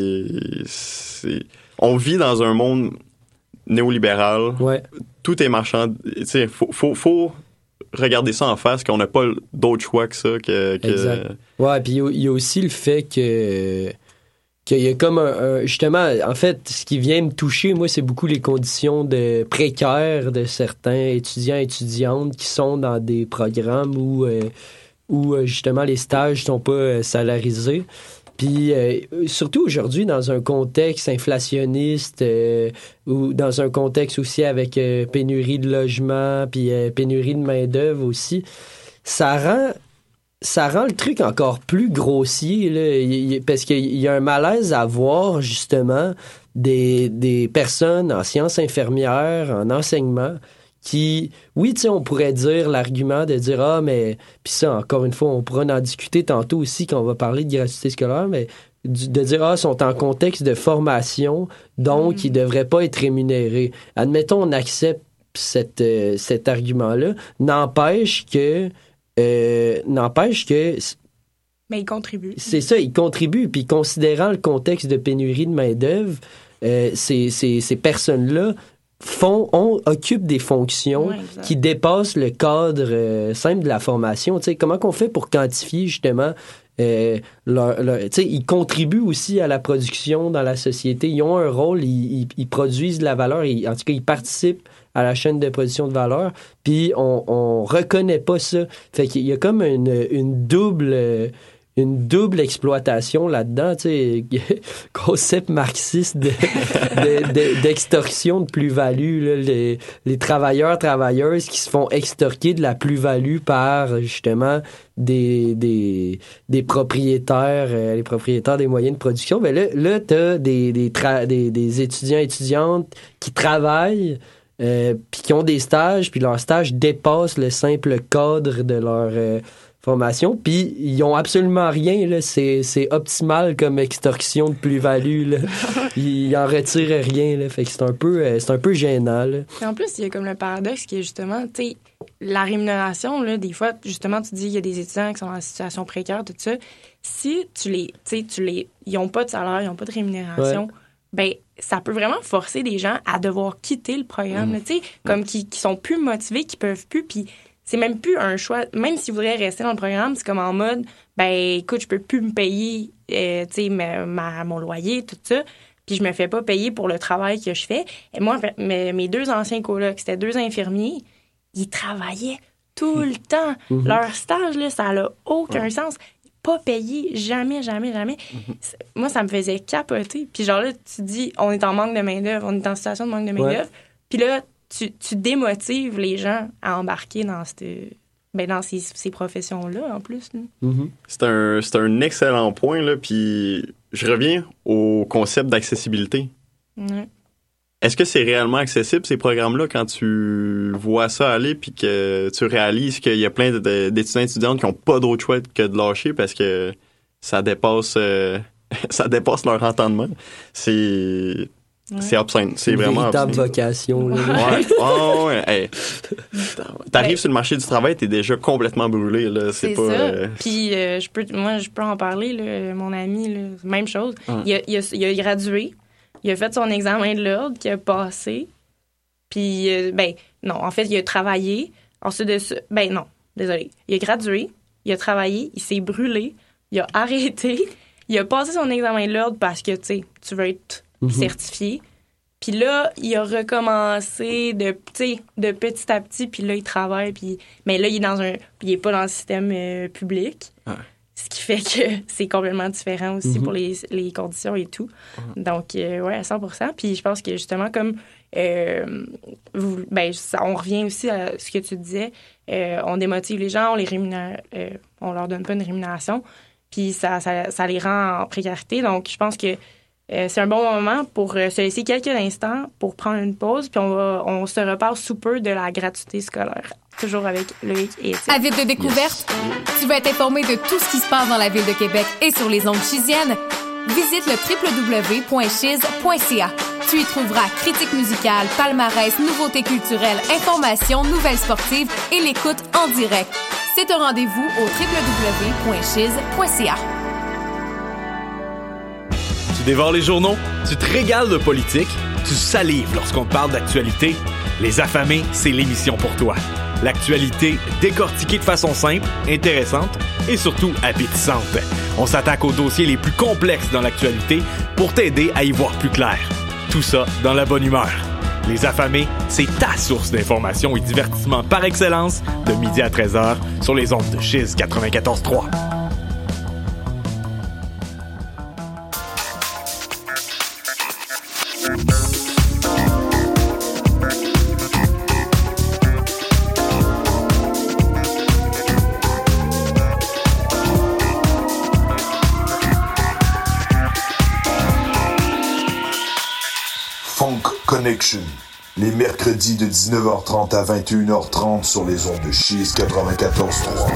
on vit dans un monde néolibéral. Ouais. Tout est marchand. Tu sais, faut regarder ça en face, qu'on n'a pas d'autre choix que ça. Exact. Ouais, puis il y a aussi le fait qu'il y a comme justement, en fait, ce qui vient me toucher, moi, c'est beaucoup les conditions précaires de certains étudiants et étudiantes qui sont dans des programmes où justement les stages sont pas salarisés. Puis surtout aujourd'hui, dans un contexte inflationniste ou dans un contexte aussi avec pénurie de logement puis pénurie de main-d'œuvre aussi, ça rend le truc encore plus grossier, là, parce qu'il y a un malaise à voir, justement, des personnes en sciences infirmières, en enseignement, qui, oui, tu sais, on pourrait dire l'argument de dire, ah, mais, puis ça, encore une fois, on pourra en discuter tantôt aussi quand on va parler de gratuité scolaire, mais de dire, ah, sont en contexte de formation, donc ils ne devraient pas être rémunérés. Admettons, on accepte cet argument-là, n'empêche que mais ils contribuent. C'est ça, ils contribuent. Puis considérant le contexte de pénurie de main-d'œuvre, ces personnes-là occupent des fonctions qui dépassent le cadre simple de la formation. Tu sais, comment qu'on fait pour quantifier justement tu sais, ils contribuent aussi à la production dans la société. Ils ont un rôle, ils produisent de la valeur. En tout cas, ils participent à la chaîne de production de valeur, puis on reconnaît pas ça. Fait qu'il y a comme une double une double exploitation là-dedans, tu sais, concept marxiste d'extorsion de plus-value, là, les travailleurs-travailleuses qui se font extorquer de la plus-value par, justement, des propriétaires, les propriétaires des moyens de production. Ben là t'as des étudiants-étudiantes qui travaillent, puis qui ont des stages, puis leurs stages dépassent le simple cadre de leur formation, puis ils ont absolument rien, là. C'est optimal comme extorsion de plus-value, là. Ils en retirent rien, là. Fait que c'est un peu gênant, là. Et en plus, il y a comme le paradoxe qui est justement, tu sais, la rémunération, là, des fois, justement, tu dis il y a des étudiants qui sont en situation précaire, tout ça. Si ils n'ont pas de salaire, ils n'ont pas de rémunération, ben ça peut vraiment forcer des gens à devoir quitter le programme, tu sais, comme qui sont plus motivés, qui peuvent plus, puis c'est même plus un choix. Même s'ils voudraient rester dans le programme, c'est comme en mode, ben écoute, je peux plus me payer, tu sais, mon loyer, tout ça, puis je me fais pas payer pour le travail que je fais. Et moi, mes 2 anciens colocs, c'était 2 infirmiers, ils travaillaient tout le temps. Leur stage, là, ça n'a aucun sens. Pas payé, jamais. Moi, ça me faisait capoter. Puis genre là, tu dis, on est en manque de main-d'œuvre, on est en situation de manque de main-d'œuvre. Puis là, tu démotives les gens à embarquer dans ces professions-là, en plus. C'est un excellent point, là. Puis je reviens au concept d'accessibilité. Est-ce que c'est réellement accessible, ces programmes-là, quand tu vois ça aller puis que tu réalises qu'il y a plein d'étudiants et étudiantes qui n'ont pas d'autre choix que de lâcher parce que ça dépasse leur entendement? C'est obscène. C'est vraiment véritable obscène. vocation. Là. Ouais. Hey. T'arrives sur le marché du travail, t'es déjà complètement brûlé. Là. C'est pas, ça. Puis je peux en parler. Là, mon ami, là, même chose. Il a gradué. Il a fait son examen de l'ordre qu'il a passé. Puis, non, en fait, il a travaillé. Ensuite de ça, non, désolé. Il a gradué, il a travaillé, il s'est brûlé, il a arrêté, il a passé son examen de l'ordre parce que, tu veux être certifié. Puis là, il a recommencé de petit à petit, puis là, il travaille. Mais là, il est pas dans le système public. Ce qui fait que c'est complètement différent aussi pour les conditions et tout. Donc, à 100%. Puis je pense que justement, comme on revient aussi à ce que tu disais, on démotive les gens, on les rémunère, on leur donne pas une rémunération, puis ça les rend en précarité. Donc, je pense que c'est un bon moment pour se laisser quelques instants pour prendre une pause, puis on se reparle sous peu de la gratuité scolaire. Toujours avec Loïc et Étienne. Avide de découverte? Tu veux être informé de tout ce qui se passe dans la ville de Québec et sur les ondes chisiennes? Visite le www.chiz.ca. Tu y trouveras critiques musicales, palmarès, nouveautés culturelles, informations, nouvelles sportives et l'écoute en direct. C'est un rendez-vous au www.chiz.ca. Tu dévores les journaux? Tu te régales de politique? Tu salives lorsqu'on te parle d'actualité? Les Affamés, c'est l'émission pour toi. L'actualité décortiquée de façon simple, intéressante et surtout appétissante. On s'attaque aux dossiers les plus complexes dans l'actualité pour t'aider à y voir plus clair. Tout ça dans la bonne humeur. Les Affamés, c'est ta source d'information et divertissement par excellence de midi à 13h sur les ondes de Chiz 94.3. Connection, les mercredis de 19h30 à 21h30 sur les ondes de Chiz 94.3.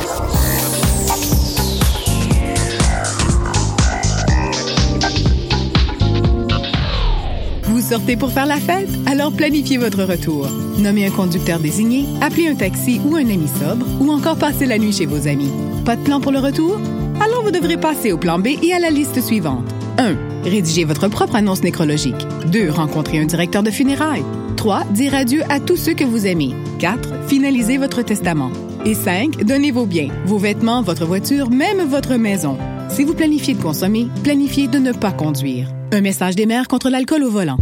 Vous sortez pour faire la fête? Alors planifiez votre retour. Nommez un conducteur désigné, appelez un taxi ou un ami sobre, ou encore passez la nuit chez vos amis. Pas de plan pour le retour? Alors vous devrez passer au plan B et à la liste suivante. 1. Rédigez votre propre annonce nécrologique. 2. Rencontrez un directeur de funérailles. 3. Dire adieu à tous ceux que vous aimez. 4. Finalisez votre testament. Et 5. Donnez vos biens, vos vêtements, votre voiture, même votre maison. Si vous planifiez de consommer, planifiez de ne pas conduire. Un message des maires contre l'alcool au volant.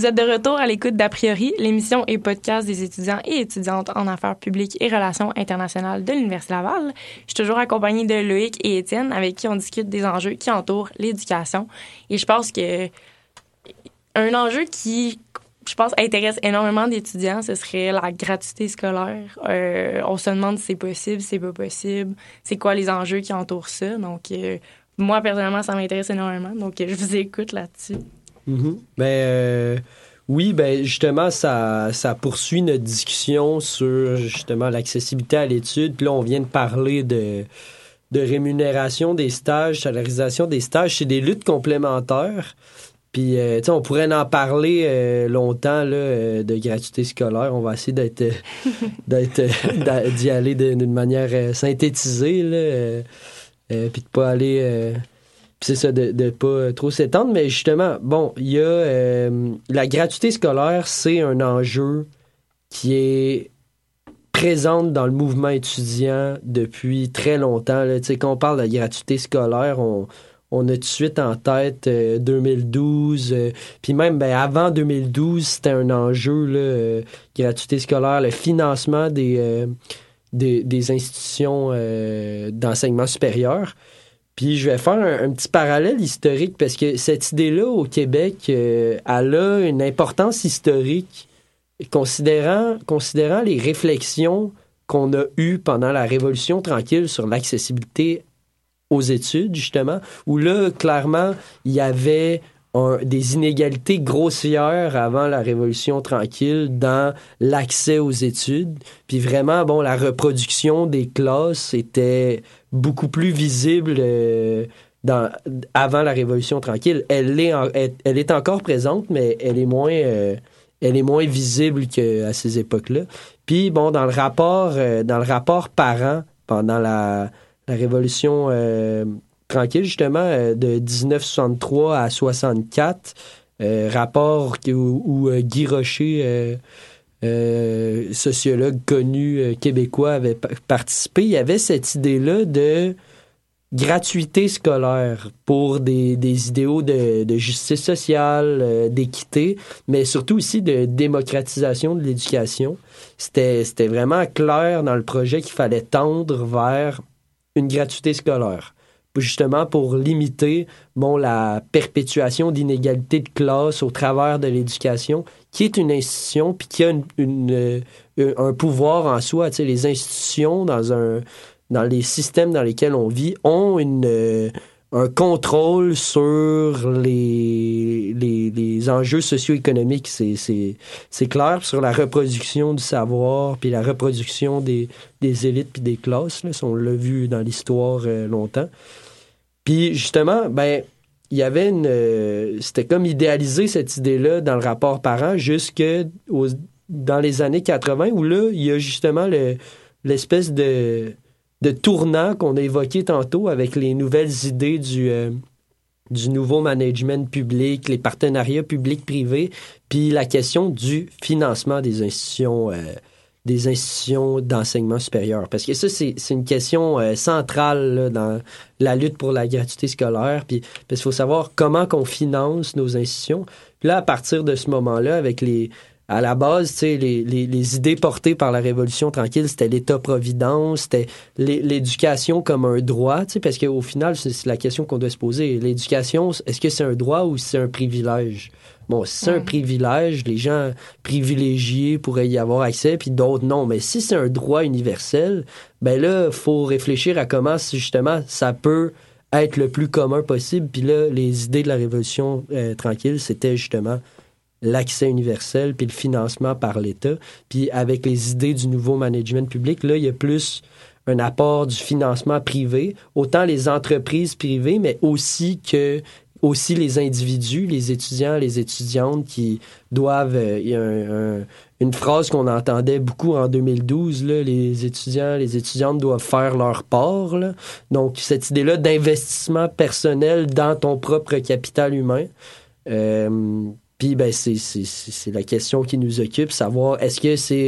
êtes de retour à l'écoute d'A priori, l'émission et podcast des étudiants et étudiantes en affaires publiques et relations internationales de l'Université Laval. Je suis toujours accompagnée de Loïc et Étienne, avec qui on discute des enjeux qui entourent l'éducation. Et je pense que un enjeu qui, je pense, intéresse énormément d'étudiants, ce serait la gratuité scolaire. On se demande si c'est possible, si c'est pas possible, c'est quoi les enjeux qui entourent ça. Donc, moi, personnellement, ça m'intéresse énormément. Donc, je vous écoute là-dessus. Oui, justement, ça poursuit notre discussion sur justement l'accessibilité à l'étude. Puis là, on vient de parler de rémunération des stages, salarisation des stages. C'est des luttes complémentaires. Puis, on pourrait en parler longtemps là, de gratuité scolaire. On va essayer d'y aller d'une manière synthétisée, là, puis de pas aller... Puis c'est ça, de pas trop s'étendre. Mais justement, bon, il y a... la gratuité scolaire, c'est un enjeu qui est présente dans le mouvement étudiant depuis très longtemps. Là. Quand on parle de gratuité scolaire, on a tout de suite en tête 2012. Puis même avant 2012, c'était un enjeu, là, gratuité scolaire, le financement des institutions d'enseignement supérieur. Puis je vais faire un petit parallèle historique parce que cette idée-là au Québec, elle a une importance historique considérant les réflexions qu'on a eues pendant la Révolution tranquille sur l'accessibilité aux études, justement, où là, clairement, il y avait des inégalités grossières avant la Révolution tranquille dans l'accès aux études. Puis vraiment, bon, la reproduction des classes était beaucoup plus visible avant la Révolution tranquille. Elle est encore présente, mais elle est moins visible qu'à ces époques-là. Puis bon, dans le rapport parent pendant la Révolution tranquille, justement, de 1963 à 64, rapport où Guy Rocher, sociologue connu québécois, avait participé. Il y avait cette idée-là de gratuité scolaire pour des idéaux de justice sociale, d'équité, mais surtout aussi de démocratisation de l'éducation. C'était vraiment clair dans le projet qu'il fallait tendre vers une gratuité scolaire, justement pour limiter la perpétuation d'inégalités de classe au travers de l'éducation, qui est une institution puis qui a un pouvoir en soi. Tu sais, les institutions dans les systèmes dans lesquels on vit ont un contrôle sur les enjeux socio-économiques. C'est clair, sur la reproduction du savoir puis la reproduction des élites puis des classes. Là, on l'a vu dans l'histoire longtemps. Puis justement, il y avait c'était comme idéalisé cette idée-là dans le rapport parent jusque dans les années 80 où là, il y a justement l'espèce de tournant qu'on a évoqué tantôt avec les nouvelles idées du nouveau management public, les partenariats publics-privés, puis la question du financement des institutions d'enseignement supérieur. Parce que ça, c'est une question centrale là, dans la lutte pour la gratuité scolaire. Puis, parce qu'il faut savoir comment qu'on finance nos institutions. Puis là, à partir de ce moment-là, à la base, tu sais, les idées portées par la Révolution tranquille, c'était l'État-providence, c'était l'éducation comme un droit, tu sais, parce qu'au final, c'est la question qu'on doit se poser. L'éducation, est-ce que c'est un droit ou c'est un privilège? Bon, si c'est un privilège, les gens privilégiés pourraient y avoir accès, puis d'autres non. Mais si c'est un droit universel, là, il faut réfléchir à comment, justement, ça peut être le plus commun possible. Puis là, les idées de la Révolution tranquille, c'était justement l'accès universel puis le financement par l'État. Puis avec les idées du nouveau management public, là, il y a plus un apport du financement privé, autant les entreprises privées, mais aussi les individus, les étudiants, les étudiantes qui doivent... il y a une phrase qu'on entendait beaucoup en 2012, là, les étudiants, les étudiantes doivent faire leur part. Là. Donc, cette idée-là d'investissement personnel dans ton propre capital humain. Puis, c'est la question qui nous occupe, savoir est-ce que c'est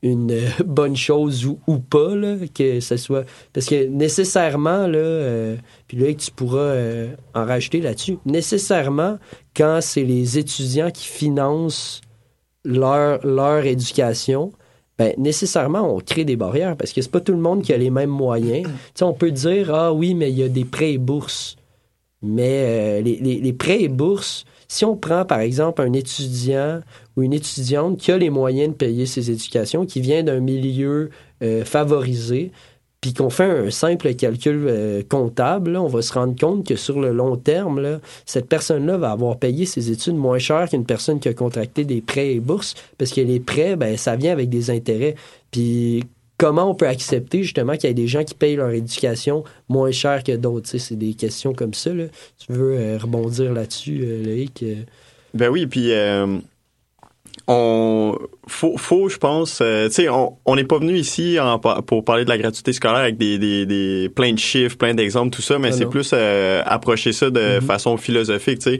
une bonne chose ou pas, là, que ce soit... Parce que nécessairement, là, puis là, tu pourras en rajouter là-dessus, nécessairement, quand c'est les étudiants qui financent leur éducation, ben, nécessairement, on crée des barrières parce que c'est pas tout le monde qui a les mêmes moyens. Tu sais, on peut dire, ah oui, mais il y a des prêts et bourses. Mais les prêts et bourses, si on prend, par exemple, un étudiant ou une étudiante qui a les moyens de payer ses éducations, qui vient d'un milieu favorisé, puis qu'on fait un simple calcul comptable, là, on va se rendre compte que sur le long terme, là, cette personne-là va avoir payé ses études moins cher qu'une personne qui a contracté des prêts et bourses, parce que les prêts, ben, ça vient avec des intérêts. Puis comment on peut accepter justement qu'il y ait des gens qui payent leur éducation moins cher que d'autres? Tu sais, c'est des questions comme ça. Là. Tu veux rebondir là-dessus, Loïc? Ben oui, puis faut je pense, tu sais, on n'est pas venu ici pour parler de la gratuité scolaire avec des plein de chiffres, plein d'exemples, tout ça, mais c'est plus approcher ça de façon philosophique, tu sais.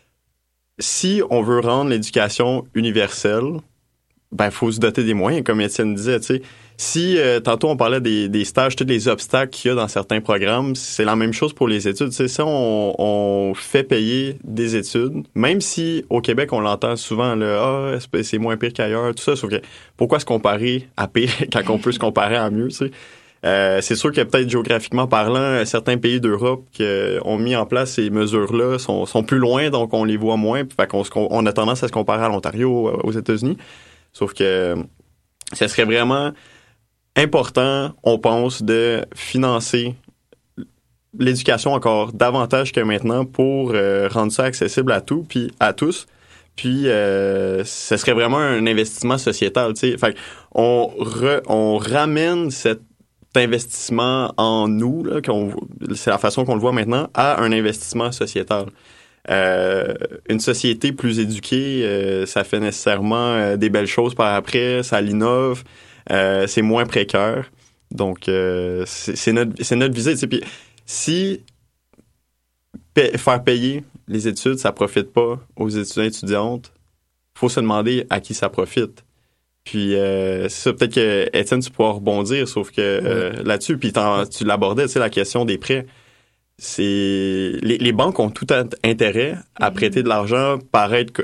Si on veut rendre l'éducation universelle, ben faut se doter des moyens, comme Étienne disait, tu sais. Si tantôt on parlait des stages, tous les obstacles qu'il y a dans certains programmes, c'est la même chose pour les études. Tu sais, si on fait payer des études, même si au Québec on l'entend souvent là, c'est moins pire qu'ailleurs, tout ça, sauf que pourquoi se comparer à pire quand on peut se comparer à mieux, tu sais. C'est sûr que peut-être géographiquement parlant, certains pays d'Europe qui ont mis en place ces mesures-là sont plus loin, donc on les voit moins. Fait on a tendance à se comparer à l'Ontario, aux États-Unis. Sauf que ça serait vraiment important, on pense, de financer l'éducation encore davantage que maintenant pour rendre ça accessible à tous. Puis, ce serait vraiment un investissement sociétal, tu sais. Fait on ramène cet investissement en nous, là, c'est la façon qu'on le voit maintenant, à un investissement sociétal. Une société plus éduquée, ça fait nécessairement des belles choses par après, ça l'innove, c'est moins précaire. Donc, c'est notre visée. Puis, si faire payer les études, ça profite pas aux étudiants et étudiantes, faut se demander à qui ça profite. Puis, c'est ça, peut-être que, Étienne, tu pourras rebondir, sauf que là-dessus, puis tu l'abordais, tu sais, la question des prêts. C'est les banques ont tout intérêt à prêter de l'argent, paraître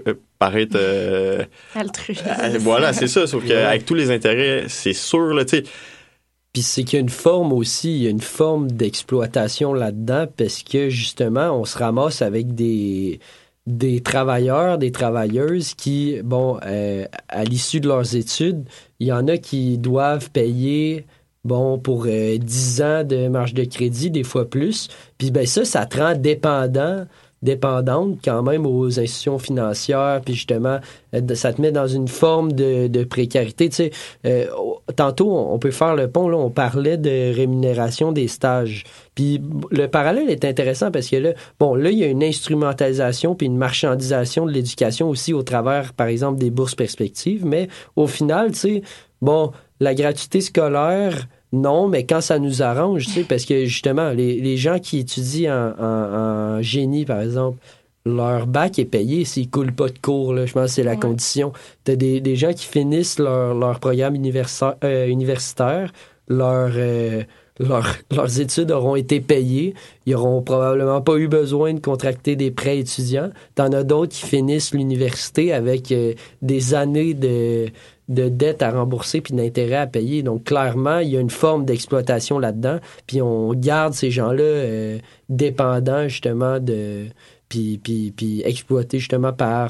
altruiste. Voilà, c'est ça, sauf qu'avec tous les intérêts, c'est sûr, là, tu sais. Puis c'est qu'il y a une forme aussi, il y a une forme d'exploitation là-dedans parce que justement, on se ramasse avec des travailleurs, des travailleuses qui, bon, à l'issue de leurs études, il y en a qui doivent payer, bon, pour 10 ans de marge de crédit, des fois plus. Puis ben ça te rend dépendante quand même aux institutions financières, puis justement, ça te met dans une forme de précarité. Tu sais, tantôt, on peut faire le pont, là, on parlait de rémunération des stages. Puis le parallèle est intéressant parce que là, il y a une instrumentalisation puis une marchandisation de l'éducation aussi au travers, par exemple, des bourses perspectives, mais au final, tu sais, la gratuité scolaire, non, mais quand ça nous arrange, tu sais, parce que justement, les gens qui étudient en génie, par exemple, leur bac est payé s'ils coulent pas de cours, là. Je pense que c'est la condition. T'as des gens qui finissent leur programme universitaire, leurs études auront été payées. Ils n'auront probablement pas eu besoin de contracter des prêts étudiants. T'en as d'autres qui finissent l'université avec des années de dettes à rembourser puis d'intérêts à payer. Donc, clairement, il y a une forme d'exploitation là-dedans. Puis on garde ces gens-là dépendants, justement, puis exploités, justement, par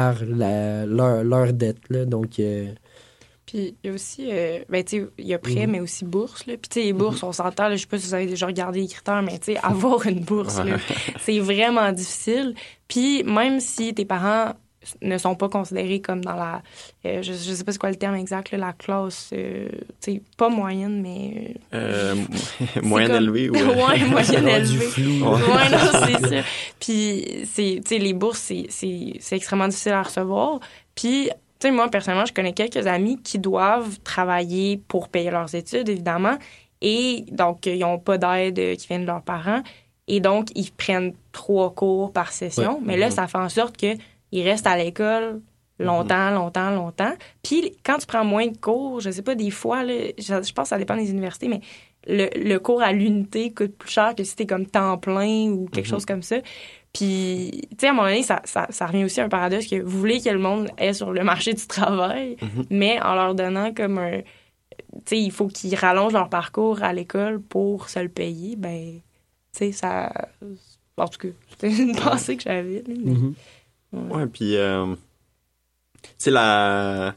leur dette, là. Donc... Puis il y a aussi, tu sais, il y a prêt, mais aussi bourse, là. Puis tu sais, les bourses, on s'entend, là, je sais pas si vous avez déjà regardé les critères, mais tu sais, avoir une bourse, là, c'est vraiment difficile. Puis même si tes parents ne sont pas considérés comme dans la... je sais pas c'est quoi le terme exact, là, la classe... tu sais, pas moyenne, mais... moyenne élevée, ou... ouais, moyenne élevée. Flou. Ouais, non, c'est ça. Puis, tu sais, les bourses, c'est extrêmement difficile à recevoir. Puis, tu sais, moi, personnellement, je connais quelques amis qui doivent travailler pour payer leurs études, évidemment. Et donc, ils n'ont pas d'aide qui vient de leurs parents. Et donc, ils prennent 3 cours par session. Ouais. Mais là, ça fait en sorte que ils restent à l'école longtemps. Puis quand tu prends moins de cours, je sais pas, des fois, là, je pense que ça dépend des universités, mais le cours à l'unité coûte plus cher que si t'es comme temps plein ou quelque chose comme ça. Puis, tu sais, à un moment donné, ça revient aussi à un paradoxe que vous voulez que le monde est sur le marché du travail, mais en leur donnant comme un... Tu sais, il faut qu'ils rallongent leur parcours à l'école pour se le payer. Ben, tu sais, ça... En tout cas, c'était une pensée que j'avais. Ouais, puis... c'est la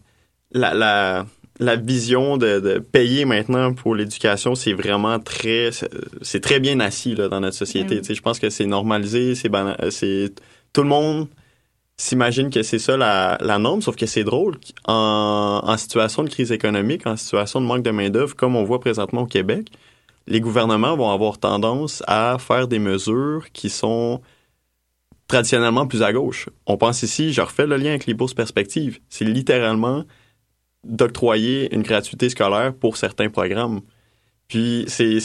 vision de payer maintenant pour l'éducation, c'est vraiment c'est très bien assis là, dans notre société. Je pense que c'est normalisé, c'est tout le monde s'imagine que c'est ça la norme, sauf que c'est drôle. En situation de crise économique, en situation de manque de main-d'œuvre, comme on voit présentement au Québec, les gouvernements vont avoir tendance à faire des mesures qui sont traditionnellement plus à gauche. On pense ici, je refais le lien avec les bourses perspectives, c'est littéralement d'octroyer une gratuité scolaire pour certains programmes. Puis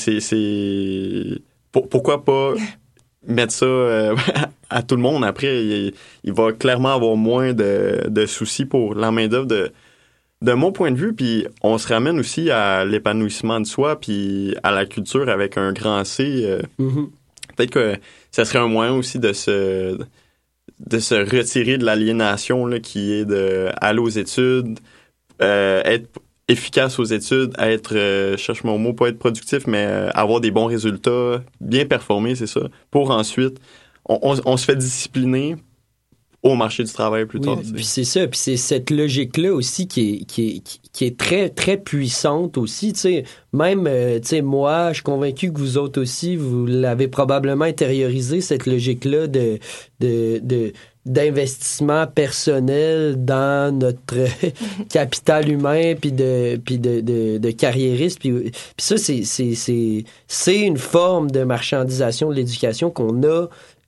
pourquoi pas mettre ça à tout le monde après? Il va clairement avoir moins de soucis pour la main-d'œuvre de mon point de vue. Puis on se ramène aussi à l'épanouissement de soi puis à la culture avec un grand C. Peut-être que ça serait un moyen aussi de se retirer de l'aliénation là, qui est de aller aux études, être efficace aux études, être, cherche mon mot, pas être productif, mais avoir des bons résultats, bien performer, c'est ça, pour ensuite, on se fait discipliner au marché du travail plus tard. Puis c'est ça, puis c'est cette logique-là aussi qui est très, très puissante aussi, tu sais. Même, tu sais, moi, je suis convaincu que vous autres aussi, vous l'avez probablement intériorisé, cette logique-là d'investissement personnel dans notre capital humain puis de carriériste puis ça c'est une forme de marchandisation de l'éducation qu'on a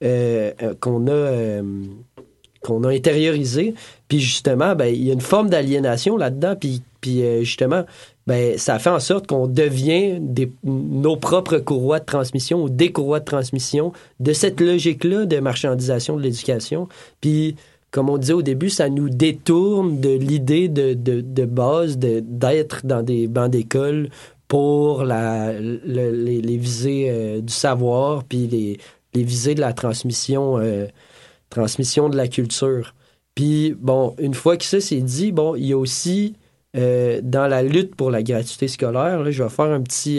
intériorisé, puis justement ben il y a une forme d'aliénation là-dedans puis justement ben ça fait en sorte qu'on devient nos propres courroies de transmission ou des courroies de transmission de cette logique-là de marchandisation de l'éducation. Puis, comme on disait au début, ça nous détourne de l'idée de base d'être dans des bancs d'école pour les visées du savoir, puis les visées de la transmission de la culture. Puis, bon, une fois que ça c'est dit, bon, il y a aussi... dans la lutte pour la gratuité scolaire, là, je vais faire un petit...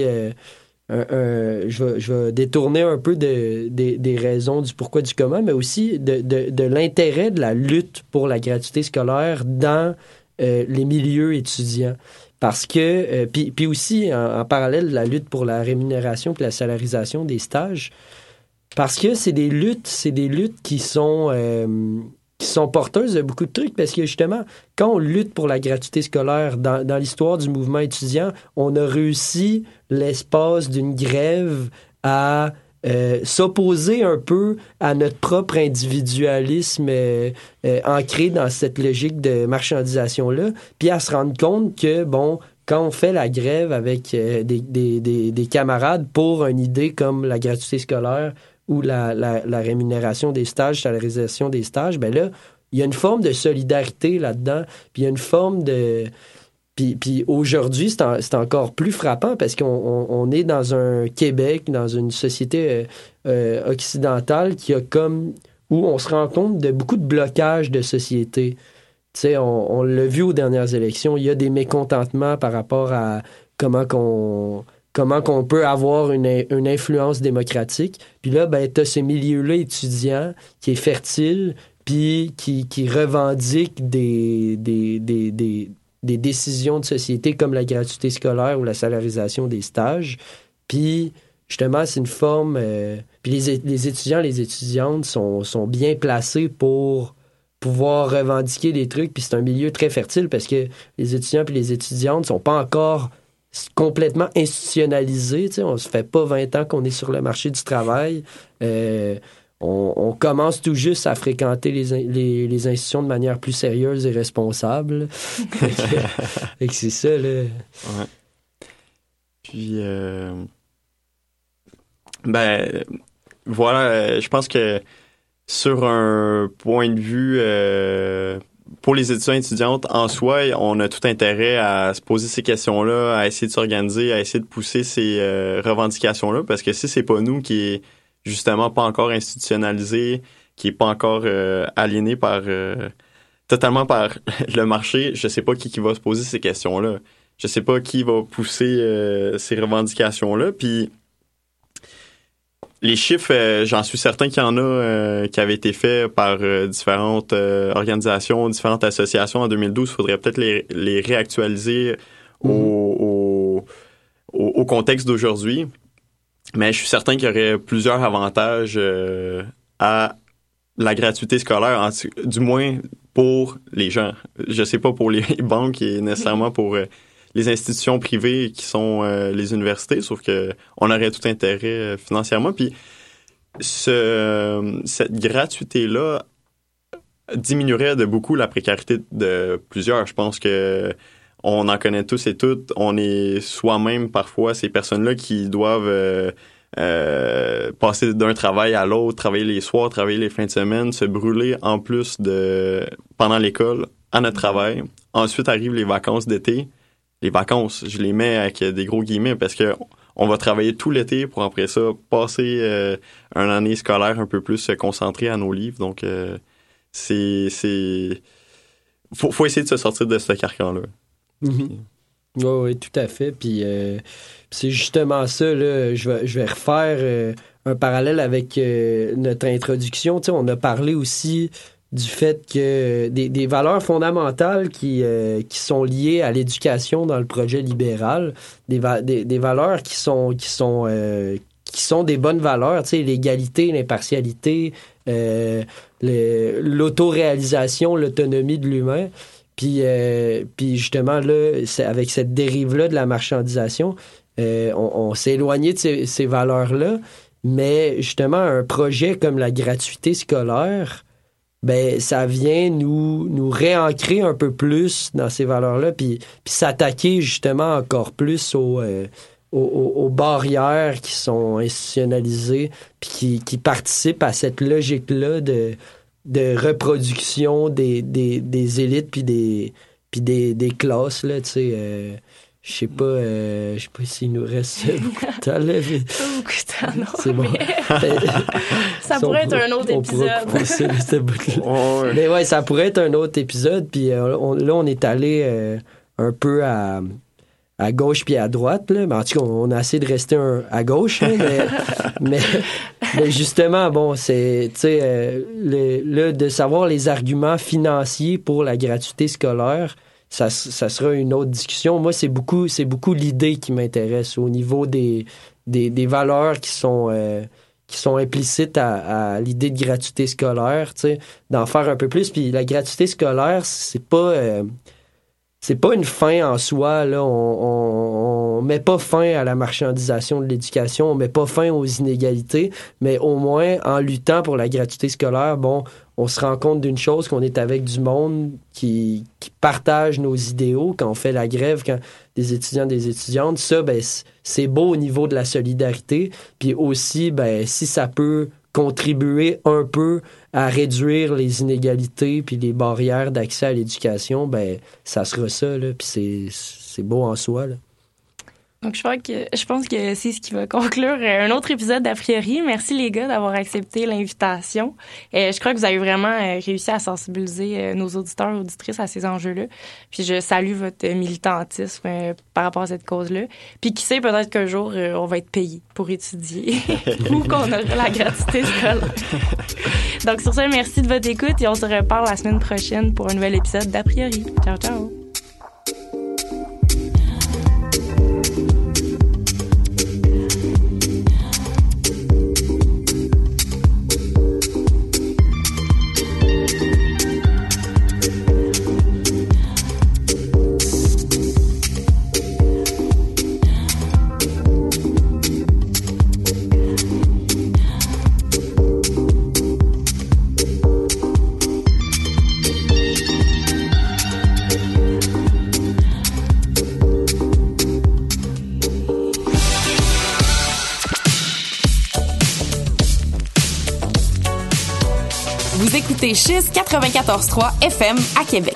je vais détourner un peu des raisons du pourquoi du comment, mais aussi de l'intérêt de la lutte pour la gratuité scolaire dans les milieux étudiants. Parce que... puis aussi, en parallèle de la lutte pour la rémunération et la salarisation des stages, parce que c'est des luttes qui sont porteuses de beaucoup de trucs, parce que justement, quand on lutte pour la gratuité scolaire dans l'histoire du mouvement étudiant, on a réussi l'espace d'une grève à s'opposer un peu à notre propre individualisme ancré dans cette logique de marchandisation-là, puis à se rendre compte que, bon, quand on fait la grève avec des camarades pour une idée comme la gratuité scolaire ou la rémunération des stages, salarisation des stages, ben là, il y a une forme de solidarité là-dedans, puis il y a une forme de... Puis aujourd'hui, c'est encore plus frappant parce qu'on est dans un Québec, dans une société occidentale qui a comme... où on se rend compte de beaucoup de blocages de société. Tu sais, on l'a vu aux dernières élections, il y a des mécontentements par rapport à comment qu'on peut avoir une influence démocratique. Puis là, ben, t'as ce milieu-là étudiant qui est fertile, puis qui revendique des décisions de société comme la gratuité scolaire ou la salarisation des stages. Puis, justement, c'est une forme... puis les étudiants, les étudiantes sont bien placés pour pouvoir revendiquer des trucs. Puis c'est un milieu très fertile parce que les étudiants puis les étudiantes ne sont pas encore complètement institutionnalisé. Tu sais, on ne se fait pas 20 ans qu'on est sur le marché du travail. On commence tout juste à fréquenter les institutions de manière plus sérieuse et responsable. Et que c'est ça, là. Ouais. Puis, ben, voilà, je pense que sur un point de vue pour les étudiants et étudiantes, en soi, on a tout intérêt à se poser ces questions-là, à essayer de s'organiser, à essayer de pousser ces revendications-là, parce que si c'est pas nous qui est justement pas encore institutionnalisé, qui est pas encore aliéné totalement par le marché, je sais pas qui va se poser ces questions-là. Je sais pas qui va pousser ces revendications-là, puis les chiffres, j'en suis certain qu'il y en a qui avaient été faits par différentes organisations, différentes associations en 2012. Il faudrait peut-être les réactualiser au contexte d'aujourd'hui. Mais je suis certain qu'il y aurait plusieurs avantages à la gratuité scolaire, du moins pour les gens. Je sais pas pour les banques et nécessairement pour les institutions privées qui sont les universités, sauf que on aurait tout intérêt financièrement. Puis cette gratuité-là diminuerait de beaucoup la précarité de plusieurs. Je pense que on en connaît tous et toutes. On est soi-même parfois ces personnes-là qui doivent passer d'un travail à l'autre, travailler les soirs, travailler les fins de semaine, se brûler en plus pendant l'école à notre travail. Ensuite arrivent les vacances d'été. Les vacances, je les mets avec des gros guillemets parce que on va travailler tout l'été pour après ça passer une année scolaire un peu plus concentrée à nos livres. Donc faut essayer de se sortir de ce carcan-là. Mm-hmm. Oui, tout à fait. Puis c'est justement ça, là, je vais refaire un parallèle avec notre introduction. Tu sais, on a parlé aussi du fait que des valeurs fondamentales qui sont liées à l'éducation dans le projet libéral, des valeurs qui sont des bonnes valeurs, tu sais, l'égalité, l'impartialité, l'autoréalisation, l'autonomie de l'humain. Puis justement, là, avec cette dérive-là de la marchandisation, on s'est éloigné de ces valeurs-là, mais justement, un projet comme la gratuité scolaire, ben ça vient nous réancrer un peu plus dans ces valeurs-là, puis s'attaquer justement encore plus aux barrières qui sont institutionnalisées, puis qui participent à cette logique-là de reproduction des élites puis des classes, là, tu sais. Je sais pas s'il nous reste beaucoup de temps, là. Pas beaucoup de temps, non. C'est bon. Ça pourrait être un autre épisode. Mais ouais, ça pourrait être un autre épisode. Puis là, on est allé un peu à gauche puis à droite, là. Mais en tout cas, on a essayé de rester à gauche, hein, mais justement, bon, c'est, tu sais, de savoir les arguments financiers pour la gratuité scolaire, ça sera une autre discussion. Moi, c'est beaucoup l'idée qui m'intéresse au niveau des valeurs qui sont implicites à l'idée de gratuité scolaire, tu sais, d'en faire un peu plus. Puis la gratuité scolaire, c'est pas une fin en soi, là. On met pas fin à la marchandisation de l'éducation, on met pas fin aux inégalités, mais au moins, en luttant pour la gratuité scolaire, bon, on se rend compte d'une chose, qu'on est avec du monde qui partage nos idéaux, quand on fait la grève, quand des étudiants, des étudiantes, ça, ben, c'est beau au niveau de la solidarité, puis aussi, ben, si ça peut contribuer un peu à réduire les inégalités puis les barrières d'accès à l'éducation, ben ça sera ça, là, puis c'est beau en soi, là. Donc, je pense que c'est ce qui va conclure un autre épisode d'A priori. Merci, les gars, d'avoir accepté l'invitation. Je crois que vous avez vraiment réussi à sensibiliser nos auditeurs et auditrices à ces enjeux-là. Puis, je salue votre militantisme par rapport à cette cause-là. Puis, qui sait, peut-être qu'un jour, on va être payé pour étudier ou qu'on aura la gratuité scolaire. Donc, sur ce, merci de votre écoute et on se reparle la semaine prochaine pour un nouvel épisode d'A priori. Ciao, ciao! écoutez Chiz 94.3 FM à Québec.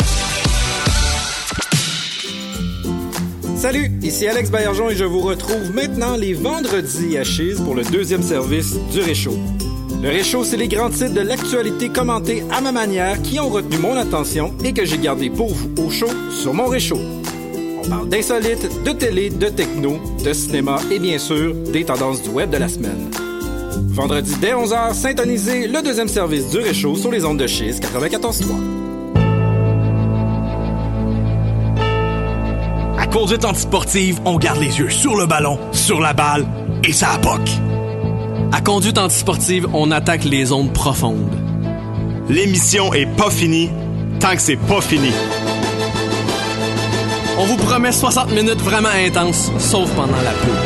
Salut, ici Alex Baillargeon et je vous retrouve maintenant les vendredis à Chiz pour le deuxième service du Réchaud. Le Réchaud, c'est les grands titres de l'actualité commentés à ma manière qui ont retenu mon attention et que j'ai gardé pour vous au chaud sur mon Réchaud. On parle d'insolites, de télé, de techno, de cinéma et bien sûr des tendances du web de la semaine. Vendredi dès 11h, syntonisez le deuxième service du Réchaud sur les ondes de Chiz 94.3. À Conduite Antisportive, on garde les yeux sur le ballon, sur la balle et ça appoque. À Conduite Antisportive, on attaque les zones profondes. L'émission est pas finie tant que c'est pas fini. On vous promet 60 minutes vraiment intenses, sauf pendant la pub.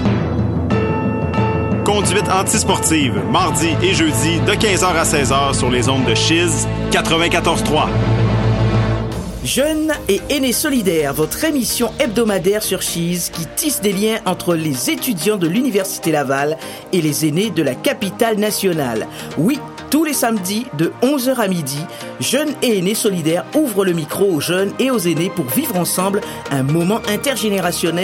Conduite Antisportive, mardi et jeudi de 15h à 16h sur les ondes de Chiz 94.3. Jeunes et aînés solidaires, votre émission hebdomadaire sur Chiz qui tisse des liens entre les étudiants de l'Université Laval et les aînés de la capitale nationale. Oui, tous les samedis de 11h à midi, Jeunes et aînés solidaires ouvrent le micro aux jeunes et aux aînés pour vivre ensemble un moment intergénérationnel